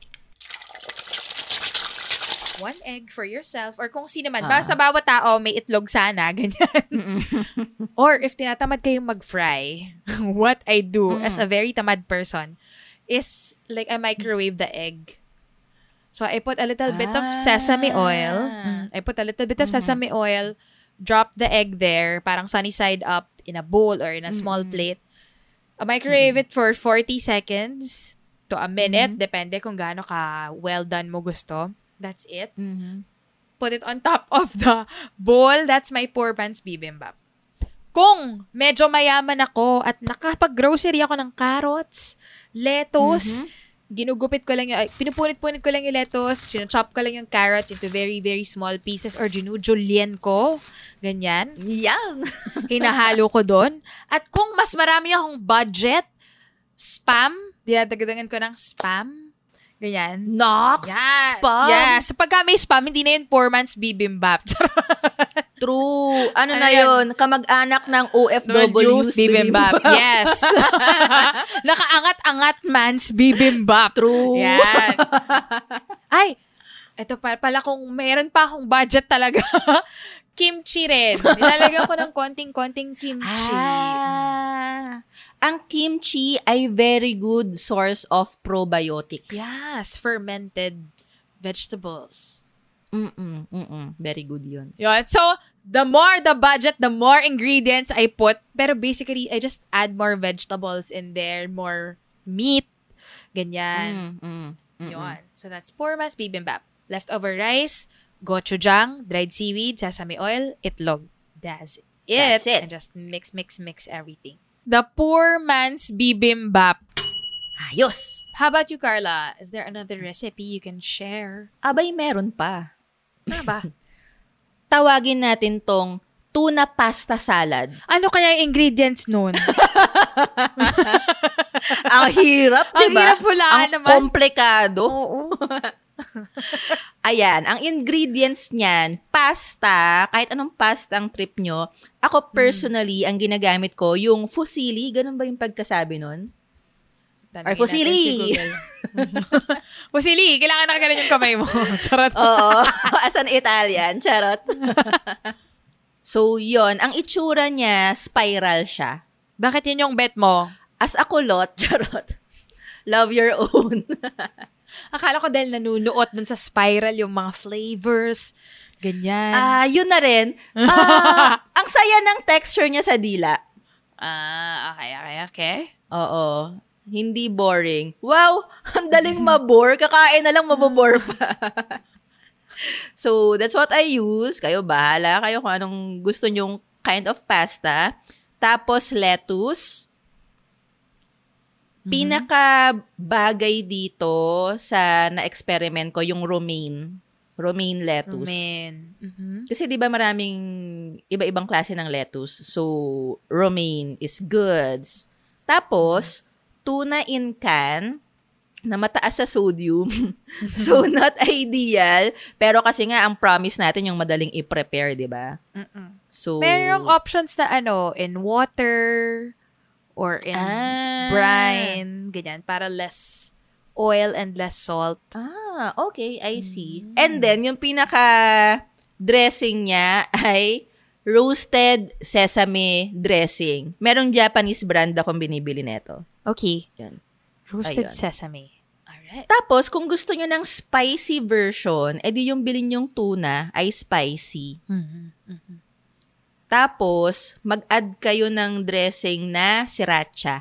One egg for yourself. Or kung sino man. Ah. Ba, sa bawat tao, may itlog sana. Ganyan. Or if tinatamad kayong mag-fry, what I do Mm. as a very tamad person is like I microwave the egg. So, I put a little bit of sesame oil. Mm, I put a little bit of sesame oil, drop the egg there, parang sunny side up in a bowl or in a small plate. I microwave it for forty seconds to a minute, depende kung gaano ka well done mo gusto. That's it. Mhm. Put it on top of the bowl. That's my poor man's bibimbap. Kung medyo mayaman ako at nakapag-grocery ako ng carrots, lettuce, ginugupit ko lang yung, ay, pinupunit-punit ko lang yung lettuce, sinachop ko lang yung carrots into very, very small pieces or ginujulien ko. Ganyan. Yan. Hinahalo ko doon. At kung mas marami akong budget, spam, dinadagdagan ko ng spam. Ganyan. Nox. Yeah. Spam. Yeah. So, pagka may spam, hindi na yun poor man's bibimbap. True. Ano, Ano na yan? yun? Kamag-anak ng O F W's bibimbap. Yes. Nakaangat-angat man's bibimbap. True. Yan. Ay, ito pa, pala kung meron pa akong budget talaga. Kimchi rin. Nilalagyan ko ng konting-konting kimchi. Ah, ang kimchi ay very good source of probiotics. Yes, fermented vegetables. Mm-mm, mm-mm. Very good yun. Yun. So, the more the budget, the more ingredients I put. Pero basically, I just add more vegetables in there, more meat. Ganyan. Mm, mm, mm, Yun. So, that's poor man's bibimbap. Leftover rice, gochujang, dried seaweed, sesame oil, itlog. That's it. That's it. And just mix, mix, mix everything. The poor man's bibimbap Ayos! How about you, Carla? Is there another recipe you can share? Abay, meron pa. Ano ba? Tawagin natin tong tuna pasta salad. Ano kaya yung ingredients nun? Ang hirap, Ang diba? hirap hulaan Ang naman. komplikado. Oo. Ayan, ang ingredients niyan, pasta, kahit anong pasta ang trip nyo. Ako personally, mm. ang ginagamit ko, yung fusilli, ganun ba yung pagkasabi nun? Or fusilli. Si fusilli, kailangan nakaganon yung kamay mo. Charot. Oo, as an Italian, charot. So, yon, ang itsura niya, spiral siya. Bakit yun yung bet mo? As a kulot, charot. Love your own. Akala ko dahil nanunuot dun sa spiral yung mga flavors. Ganyan. Ah, uh, yun na rin. Uh, ang saya ng texture niya sa dila. Ah, okay, okay, okay. Oo. Hindi boring. Wow, ang daling mabore. Kakain na lang mabobore pa. So, that's what I use. Kayo bahala. Kayo kung anong gusto nyong kind of pasta. Tapos, lettuce. Mm-hmm. Pinaka-bagay dito sa na-experiment ko, yung romaine. Romaine lettuce. Romaine. Mm-hmm. Kasi di ba maraming iba-ibang klase ng lettuce. So, romaine is goods. Tapos, tuna in can na mataas sa sodium. So, not ideal. Pero kasi nga, ang promise natin yung madaling i-prepare, di ba? So, merong options na ano, in water or in ah, brine, ganyan, para less oil and less salt. Ah, okay. I see. Mm. And then, yung pinaka-dressing niya ay roasted sesame dressing. Merong Japanese brand akong binibili nito. Okay. Yan. Roasted Ayun. sesame. Alright. Tapos, kung gusto nyo ng spicy version, edi yung bilhin yung tuna ay spicy. Mm-hmm. Mm-hmm. Tapos, mag-add kayo ng dressing na sriracha.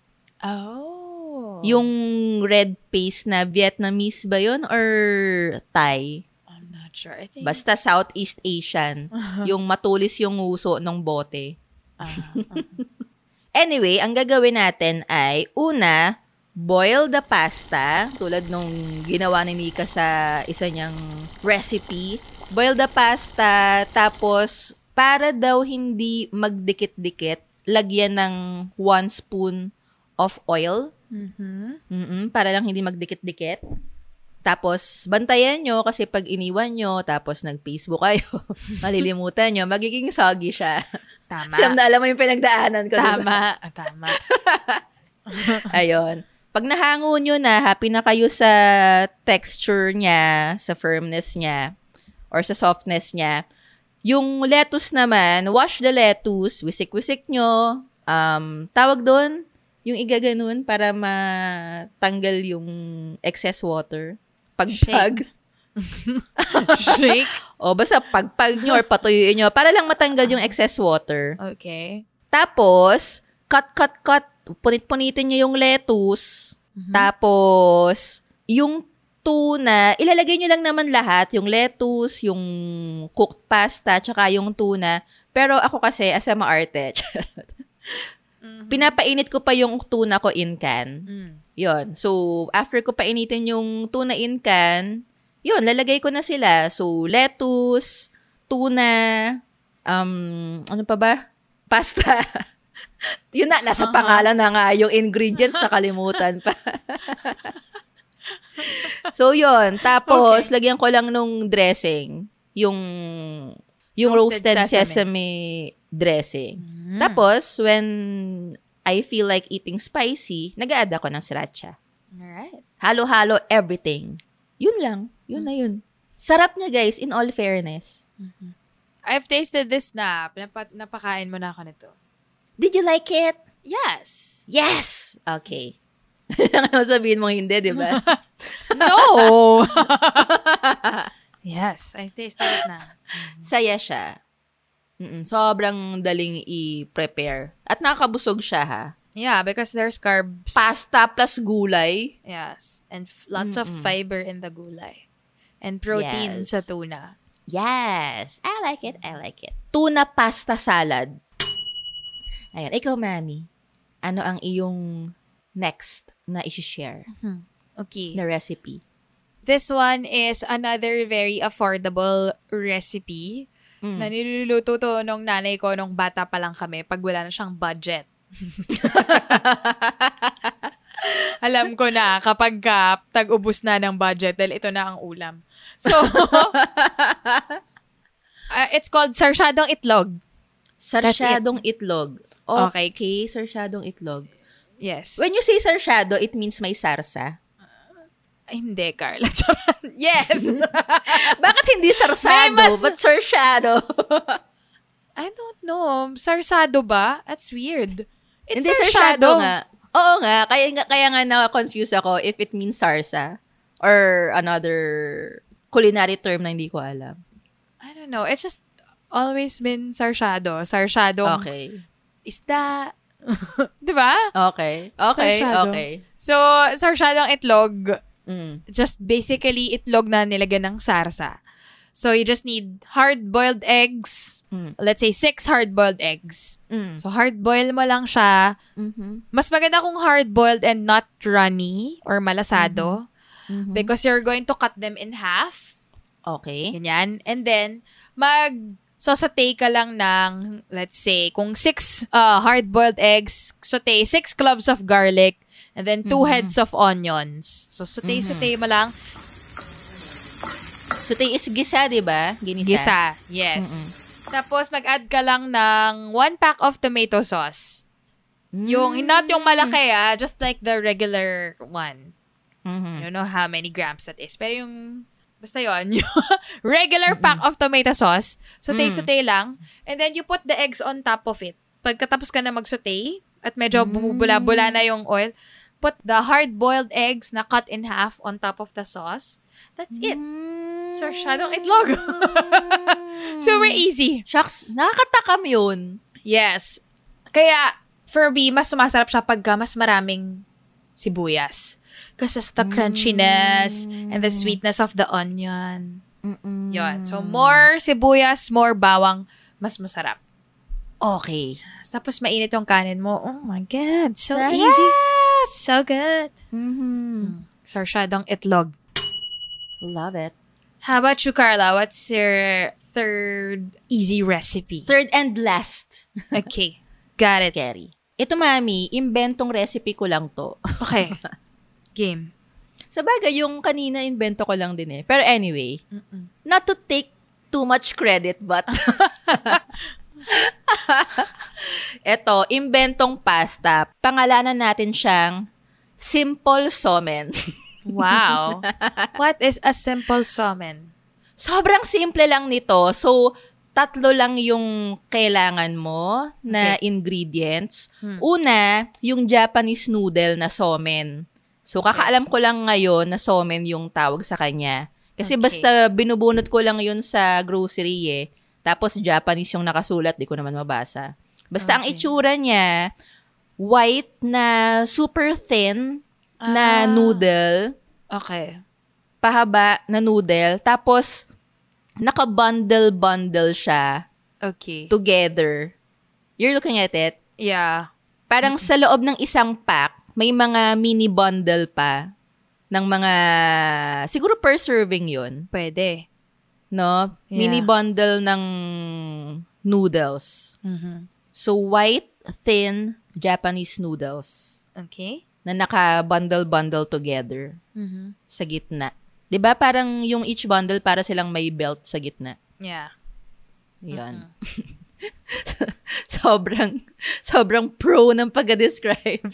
Oh. Yung red paste na Vietnamese ba yun or Thai? I'm not sure. I think... Basta Southeast Asian. Yung matulis yung uso ng bote. Uh, uh-huh. Anyway, ang gagawin natin ay, una, boil the pasta, tulad nung ginawa ni Nika sa isa niyang recipe. Boil the pasta, tapos para daw hindi magdikit-dikit, lagyan ng one spoon of oil. Mm-hmm. Mm-mm, para lang hindi magdikit-dikit. Tapos, bantayan nyo kasi pag iniwan nyo, tapos nag-Facebook kayo, malilimutan nyo, magiging soggy siya. Tama. Alam na alam mo yung pinagdaanan ko. Tama. Diba? Tama. Ayun. Pag nahango nyo na, happy na kayo sa texture niya, sa firmness niya, or sa softness niya, yung lettuce naman, wash the lettuce, wisik-wisik nyo, um, tawag doon, yung igaganon para matanggal yung excess water. Pagpag. Shake. O, basta pagpag nyo or patuyuin nyo para lang matanggal yung excess water. Okay. Tapos, cut, cut, cut. Punit-punitin nyo yung lettuce. Mm-hmm. Tapos, yung tuna, ilalagay nyo lang naman lahat. Yung lettuce, yung cooked pasta, tsaka yung tuna. Pero ako kasi, as a maarte, mm-hmm. pinapainit ko pa yung tuna ko in can. Mm. Yun. So, after ko painitin yung tuna in can, yun, lalagay ko na sila. So, lettuce, tuna, um, ano pa ba? Pasta. Yun na, nasa uh-huh. pangalan na nga yung ingredients, nakalimutan pa. So, yun. Tapos, okay. lagyan ko lang nung dressing. Yung, yung roasted, roasted sesame. sesame dressing. Mm. Tapos, when I feel like eating spicy, nag-a-add ako ng sriracha. Alright. Halo-halo everything. Yun lang. Yun mm. na yun. Sarap niya, guys, in all fairness. Mm-hmm. I've tasted this na. Napa- napakain mo na ako nito. Did you like it? Yes. Yes! Okay. Ano sabihin mo hindi, di ba? No! Yes, I tasted it na. Mm-hmm. Saya siya. Mm-mm, sobrang daling i-prepare. At nakakabusog siya, ha? Yeah, because there's carbs. Pasta plus gulay. Yes. And f- lots Mm-mm. of fiber in the gulay. And protein yes. sa tuna. Yes. I like it. I like it. Tuna pasta salad. Ayan. Ikaw, Mami. Ano ang iyong next? na i-share Okay. na recipe? This one is another very affordable recipe Mm. na niluluto to nung nanay ko nung bata pa lang kami pag wala na siyang budget. Alam ko na kapag ka, tag-ubos na ng budget dahil ito na ang ulam. So, uh, it's called sarsyadong itlog. Sarsyadong itlog. Okay. Okay, sarsyadong itlog. Yes. When you say sarsyado, it means may sarsa. Ay, hindi, Carla. Yes! Bakit hindi sarsado? May mas- But sarsyado? I don't know. Sarsado ba? That's weird. It's Hindi, sarsyado nga. Oo nga. Kaya, nga- kaya nga na-confuse ako if it means sarsa or another culinary term na hindi ko alam. I don't know. It's just always been sarsyado. Sarsyadong Okay. isda. Diba? Okay. Okay. Sarsyado. Okay. So, sarsyadong itlog, Mm. just basically itlog na nilagyan ng sarsa. So, you just need hard-boiled eggs. Mm. Let's say six hard-boiled eggs. Mm. So, hard-boil mo lang siya. Mm-hmm. Mas maganda kung hard-boiled and not runny or malasado. Mm-hmm. Because you're going to cut them in half. Okay. Ganyan. And then, mag saute ka lang ng, let's say, kung six uh, hard-boiled eggs, saute six cloves of garlic, and then two Mm-hmm. heads of onions. So, saute-saute mo lang. Saute is gisa, di ba? Ginisa. Gisa. Yes. Mm-mm. Tapos, mag-add ka lang ng one pack of tomato sauce. Yung, not yung malaki ah, just like the regular one. Mm-hmm. I don't know how many grams that is. Pero yung, basta yun, yung regular pack of tomato sauce, saute-saute lang, and then you put the eggs on top of it. Pagkatapos ka na mag-saute, at medyo bumubula-bula na yung oil, put the hard-boiled eggs na cut in half on top of the sauce. That's it. Sarsyadong itlog. Super easy. Shucks, nakakatakam yun. Yes. Kaya, for me, mas sumasarap siya pagka mas maraming sibuyas. Kasi the crunchiness and the sweetness of the onion. Mm-mm. Yun. So, more sibuyas, more bawang, mas masarap. Okay. Tapos, mainit yung kanin mo. Oh my God. So Sarap! easy. So good. Mm-hmm. Sarsyadong itlog. Love it. How about you, Carla? What's your third easy recipe? Third and last. Okay. Got it. Kerry. Ito, mami, inventong recipe ko lang to. Okay. Game. Sa bagay, yung kanina invento ko lang din eh. Pero anyway, Mm-mm. not to take too much credit, but ito, inventong pasta. Pangalanan natin siyang Simple Somen. Wow. What is a simple somen? Sobrang simple lang nito. So, tatlo lang yung kailangan mo na Okay. ingredients. Hmm. Una, yung Japanese noodle na somen. So, kakaalam ko lang ngayon na somen yung tawag sa kanya. Kasi Okay. basta binubunot ko lang yun sa grocery eh. Tapos Japanese yung nakasulat, di ko naman mabasa. Basta ang Okay. itsura niya, white na super thin na Ah. noodle, Okay. pahaba na noodle, tapos naka-bundle-bundle siya Okay. together. You're looking at it? Yeah. Parang sa loob ng isang pack, may mga mini bundle pa ng mga, siguro per serving yun, Pwede. no? Yeah. Mini bundle ng noodles. Mhm. So, white, thin, Japanese noodles Okay. na naka-bundle-bundle together Mhm. sa gitna. 'Di ba parang yung each bundle para silang may belt sa gitna. Yeah. Yun. sobrang, sobrang pro ng pag-describe.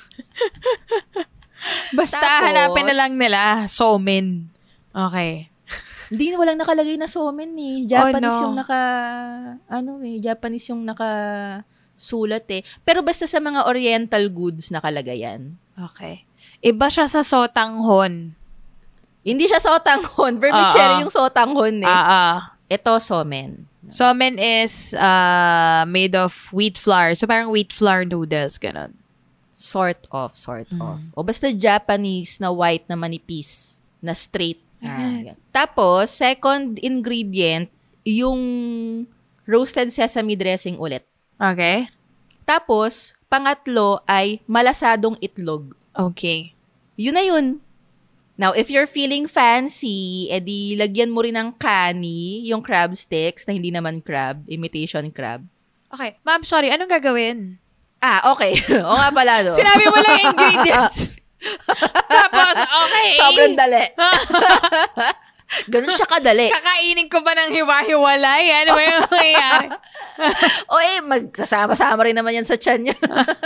Basta Tapos, hanapin na lang nila. Somen. Okay. Hindi, walang nakalagay na somen eh. Japanese Oh, no. yung naka, ano eh, Japanese yung naka sulat eh. Pero basta sa mga oriental goods nakalagay yan. Okay. Iba siya sa sotanghon. Hindi siya sotanghon. Vermicelli Oo. yung sotanghon eh. Ah, ah. Ito, somen. Somen is uh, made of wheat flour. So, parang wheat flour noodles, ganun. Sort of, sort Mm. of. O basta Japanese na white na manipis, na straight. Ah, Alright. yan. Tapos, second ingredient, yung roasted sesame dressing ulit. Okay. Tapos, pangatlo ay malasadong itlog. Okay. Yun na yun. Now, if you're feeling fancy, edi lagyan mo rin ng kani, yung crab sticks na hindi naman crab, imitation crab. Okay. Ma'am, sorry. Anong gagawin? Ah, okay. O nga pala, no? Sinabi mo lang yung ingredients. Tapos, okay. Sobrang dali. Ganun siya kadali. Kakainin ko ba ng hiwa-hiwalay? Ano ba yung mangyayari? O eh, magsasama-sama rin naman yan sa tiyan niya.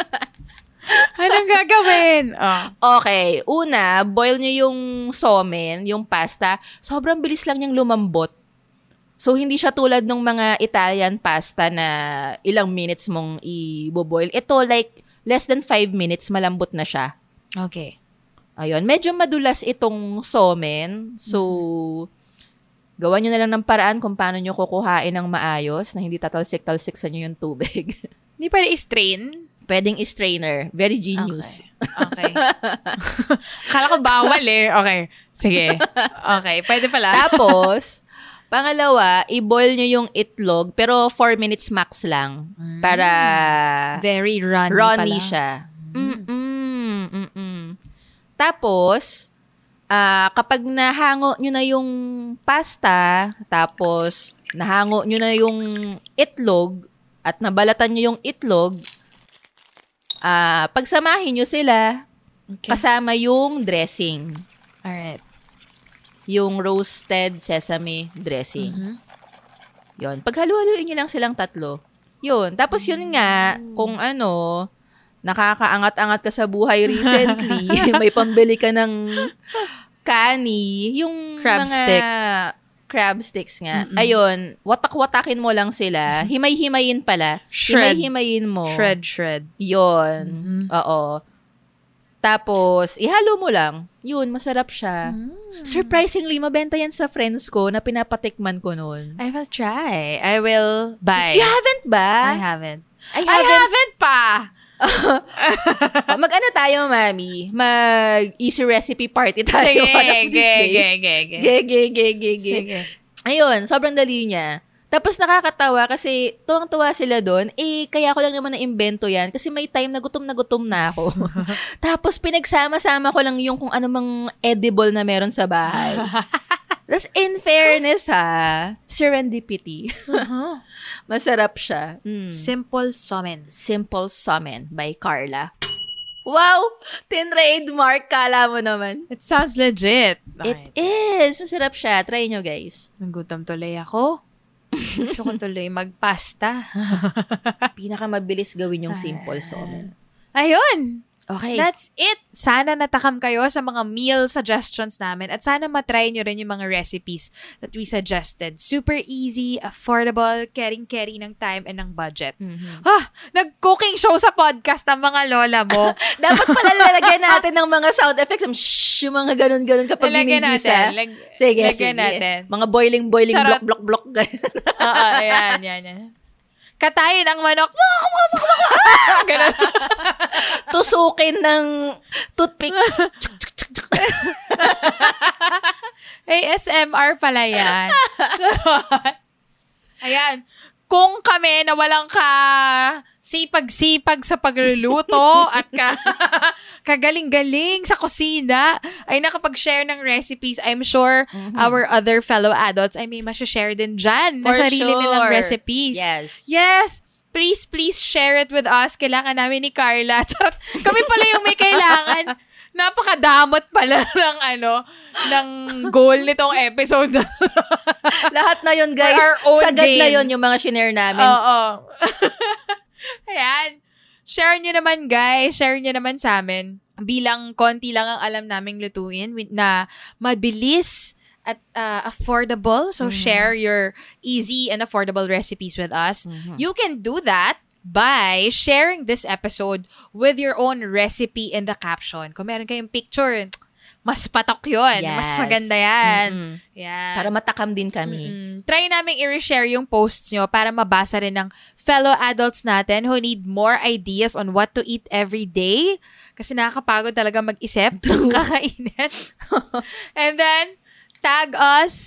Anong gagawin? Oh. Okay. Una, boil nyo yung somen, yung pasta. Sobrang bilis lang niyang lumambot. So, hindi siya tulad ng mga Italian pasta na ilang minutes mong i-boil. Ito, like, less than five minutes, malambot na siya. Okay. Ayun. Medyo madulas itong somen. So, mm-hmm. gawan nyo na lang ng paraan kung paano nyo kukuhain ng maayos na hindi tatalsik-talsik sa nyo yung tubig. Hindi pwede i-strain? Pwedeng i-strainer. Very genius. Okay. okay. Akala ko bawal eh. Okay. Sige. Okay. Pwede pala. Tapos, pangalawa, i-boil nyo yung itlog, pero four minutes max lang. Mm. Para very runny, runny pala. siya. Mm-mm. Mm-mm. Tapos, uh, kapag nahango nyo na yung pasta, tapos nahango nyo na yung itlog, at nabalatan nyo yung itlog, uh, pagsamahin nyo sila, okay. kasama yung dressing. Alright. Yung roasted sesame dressing. Mm-hmm. Yun. Paghalu-haluin nyo lang silang tatlo. Yun. Tapos yun nga, kung ano, nakakaangat-angat ka sa buhay recently, may pambili ka ng kani, yung crab mga sticks. crab sticks nga. Mm-mm. Ayun, watak-watakin mo lang sila. Himay-himayin pala. Shred. Himay-himayin mo. Shred, shred. Yun. Mm-hmm. Oo. Tapos, ihalo mo lang. Yun, masarap siya. Mm. Surprisingly, mabenta yan sa friends ko na pinapatikman ko noon. I will try. I will buy. You haven't ba? I haven't. I I haven't. haven't pa! Mag-ano tayo, mami? Mag-easy recipe party tayo. Sige, one of these ge, days. ge, ge, ge. Ge, ge, ge, ge, ge. Sige. Ayun, sobrang dali niya. Tapos nakakatawa kasi tuwang-tuwa sila doon. Eh, kaya ko lang naman na-invento yan kasi may time na gutom na gutom na ako. Tapos pinagsama-sama ko lang yung kung ano mang edible na meron sa bahay. Tapos in fairness ha, serendipity. Uh-huh. Masarap siya. Mm. Simple Somen. Simple Somen by Carla. Wow! Tin-trademark, kala mo naman. It sounds legit. It is. Masarap siya. Try nyo, guys. Nagutom tuloy ako. Gusto ko tuloy magpasta. Pinakamabilis gawin yung simple Somen. Ayun! Okay. That's it. Sana natakam kayo sa mga meal suggestions namin at sana matry nyo rin yung mga recipes that we suggested. Super easy, affordable, caring-carry ng time and ng budget. Mm-hmm. Ah, nag-cooking show sa podcast ng mga lola mo. Dapat pala lalagyan natin ng mga sound effects. Shhh, yung mga ganun-ganun kapag Lagyan ginigisa. natin. Lag- sige, lagyan sige. natin. Mga boiling-boiling, Charot. block-block-block. Oo, ayan, yan, yan. Katayin ang manok. Ganun. Tusukin ng toothpick. A S M R pala yan. Ayan. Kung kami na walang ka sipag-sipag sa pagluluto at ka kagaling-galing sa kusina ay nakapag-share ng recipes, I'm sure mm-hmm. our other fellow adults ay may masashare din dyan For na sarili sure. nilang recipes. Yes. Yes. Please, please share it with us. Kailangan namin ni Carla. Charot. Kami pala yung may kailangan. Napakadamot pala ng ano, ng goal nitong episode. Lahat na yun, guys. Sagad game. Na yun yung mga shinare namin. Oo. Ayan. Share nyo naman, guys. Share nyo naman sa amin. Bilang konti lang ang alam naming lutuin na mabilis at uh, affordable. So, mm-hmm. share your easy and affordable recipes with us. Mm-hmm. You can do that by sharing this episode with your own recipe in the caption. Kung meron kayong picture, mas patok yun. Yes. Mas maganda yan. Mm-hmm. Yan. Para matakam din kami. Mm-hmm. Try namin i-reshare yung posts nyo para mabasa rin ng fellow adults natin who need more ideas on what to eat every day. Kasi nakakapagod talaga mag-isip ng kakainin. And then, tag us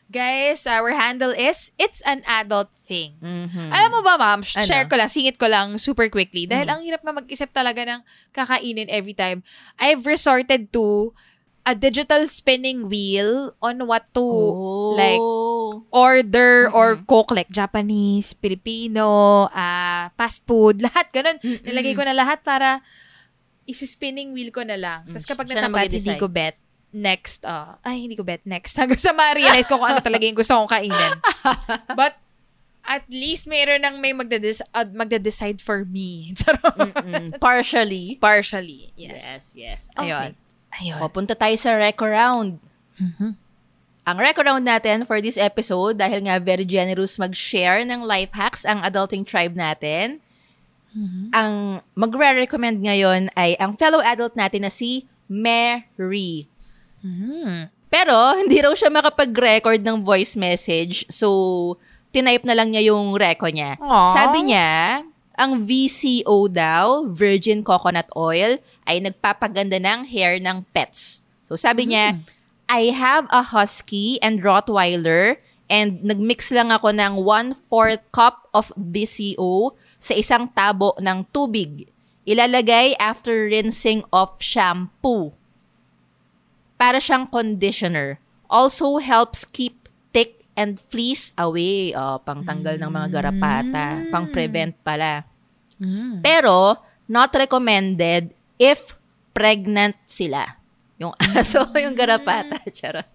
Guys, our handle is It's an Adult Thing. Mhm. Alam mo ba, ma'am, share Ano? ko lang, singit ko lang super quickly. Dahil Mhm. ang hirap nga mag-isip talaga ng kakainin every time. I've resorted to a digital spinning wheel on what to Oh. like order or Mhm. cook, like Japanese, Filipino, ah fast food, lahat ganun. Mm-mm. Nilagay ko na lahat para isi-spinning wheel ko na lang. Tapos Mm, kapag siya na natapat, hindi mag-decide. ko bet. Next, uh, ay, hindi ko bet next. Hanggang sa ma-realize ko kung ano talaga yung gusto kong kainin. But, at least mayroon nang may magdadis- uh, magda-decide for me. Charot. Mm-mm. Partially. Partially. Yes. Yes, yes. Ayun. Okay. Ayun. O, punta tayo sa Reco Round. Mhm. Ang Reco Round natin for this episode, dahil nga very generous mag-share ng life hacks ang adulting tribe natin, Mhm. ang magre-recommend ngayon ay ang fellow adult natin na si Mary. Mhm. Pero, hindi raw siya makapag-record ng voice message. So, tinype na lang niya yung reco niya. Aww. Sabi niya, ang V C O daw, Virgin Coconut Oil, ay nagpapaganda ng hair ng pets. So, sabi niya, I have a husky and Rottweiler and nagmix lang ako ng one-fourth cup of V C O sa isang tabo ng tubig. Ilalagay after rinsing of shampoo. Para siyang conditioner. Also helps keep tick and fleas away. Oh, pangtanggal ng mga garapata. Pang-prevent pala. Mm. Pero, not recommended if pregnant sila. Yung aso, yung garapata. Charot.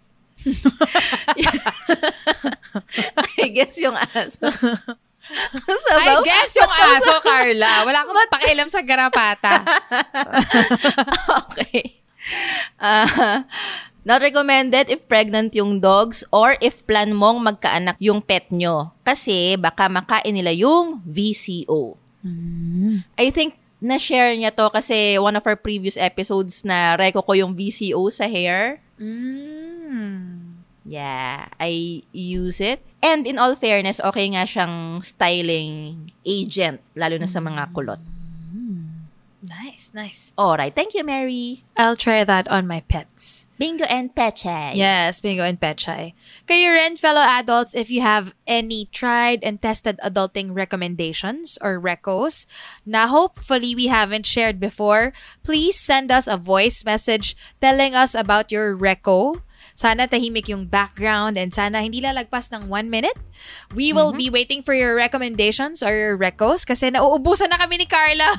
I guess yung aso. I guess yung aso, Carla. Wala akong pakialam sa garapata. Okay. Uh, not recommended if pregnant yung dogs or if plan mong magkaanak yung pet nyo. Kasi baka makain nila yung V C O. Mm. I think na-share niya to kasi one of our previous episodes na reco ko yung V C O sa hair. Mm. Yeah, I use it. And in all fairness, okay nga siyang styling agent, lalo na sa mga kulot. Nice, nice. Alright, thank you, Mary. I'll try that on my pets. Bingo and Pechay. Yes, Bingo and Petchay. Kayo rin, fellow adults, if you have any tried and tested adulting recommendations or recos na hopefully we haven't shared before, please send us a voice message telling us about your reco. Sana tahimik yung background and sana hindi lalagpas ng one minute. We will be waiting for your recommendations or your recos kasi nauubusan na kami ni Carla.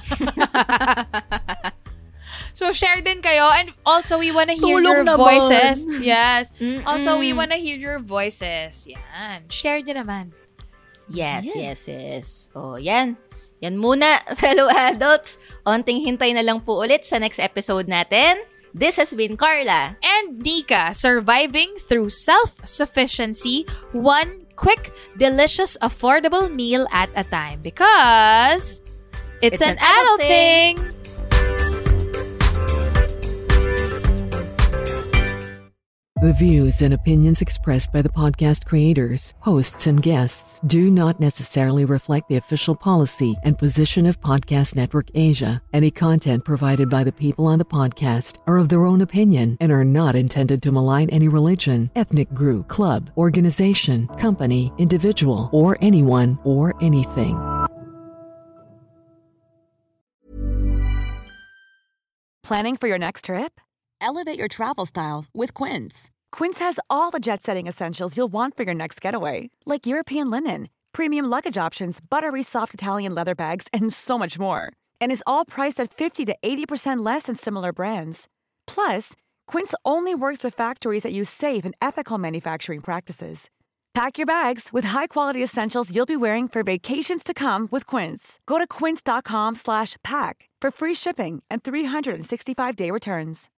So, share din kayo. And also, we wanna hear Tulong your naman. voices. Yes. Mm-mm. Also, we wanna hear your voices. Yan. Share din naman. Yes, Ayan. yes, yes. O, yan. Yan muna, fellow adults. Onting hintay na lang po ulit sa next episode natin. This has been Carla. And Nika, surviving through self-sufficiency, one quick, delicious, affordable meal at a time. Because it's, It's an, an adult adult thing. The views and opinions expressed by the podcast creators, hosts, and guests do not necessarily reflect the official policy and position of Podcast Network Asia. Any content provided by the people on the podcast are of their own opinion and are not intended to malign any religion, ethnic group, club, organization, company, individual, or anyone or anything. Planning for your next trip? Elevate your travel style with Quince. Quince has all the jet-setting essentials you'll want for your next getaway, like European linen, premium luggage options, buttery soft Italian leather bags, and so much more. And is all priced at fifty to eighty percent less than similar brands. Plus, Quince only works with factories that use safe and ethical manufacturing practices. Pack your bags with high-quality essentials you'll be wearing for vacations to come with Quince. Go to quince.com slash pack for free shipping and three sixty-five day returns.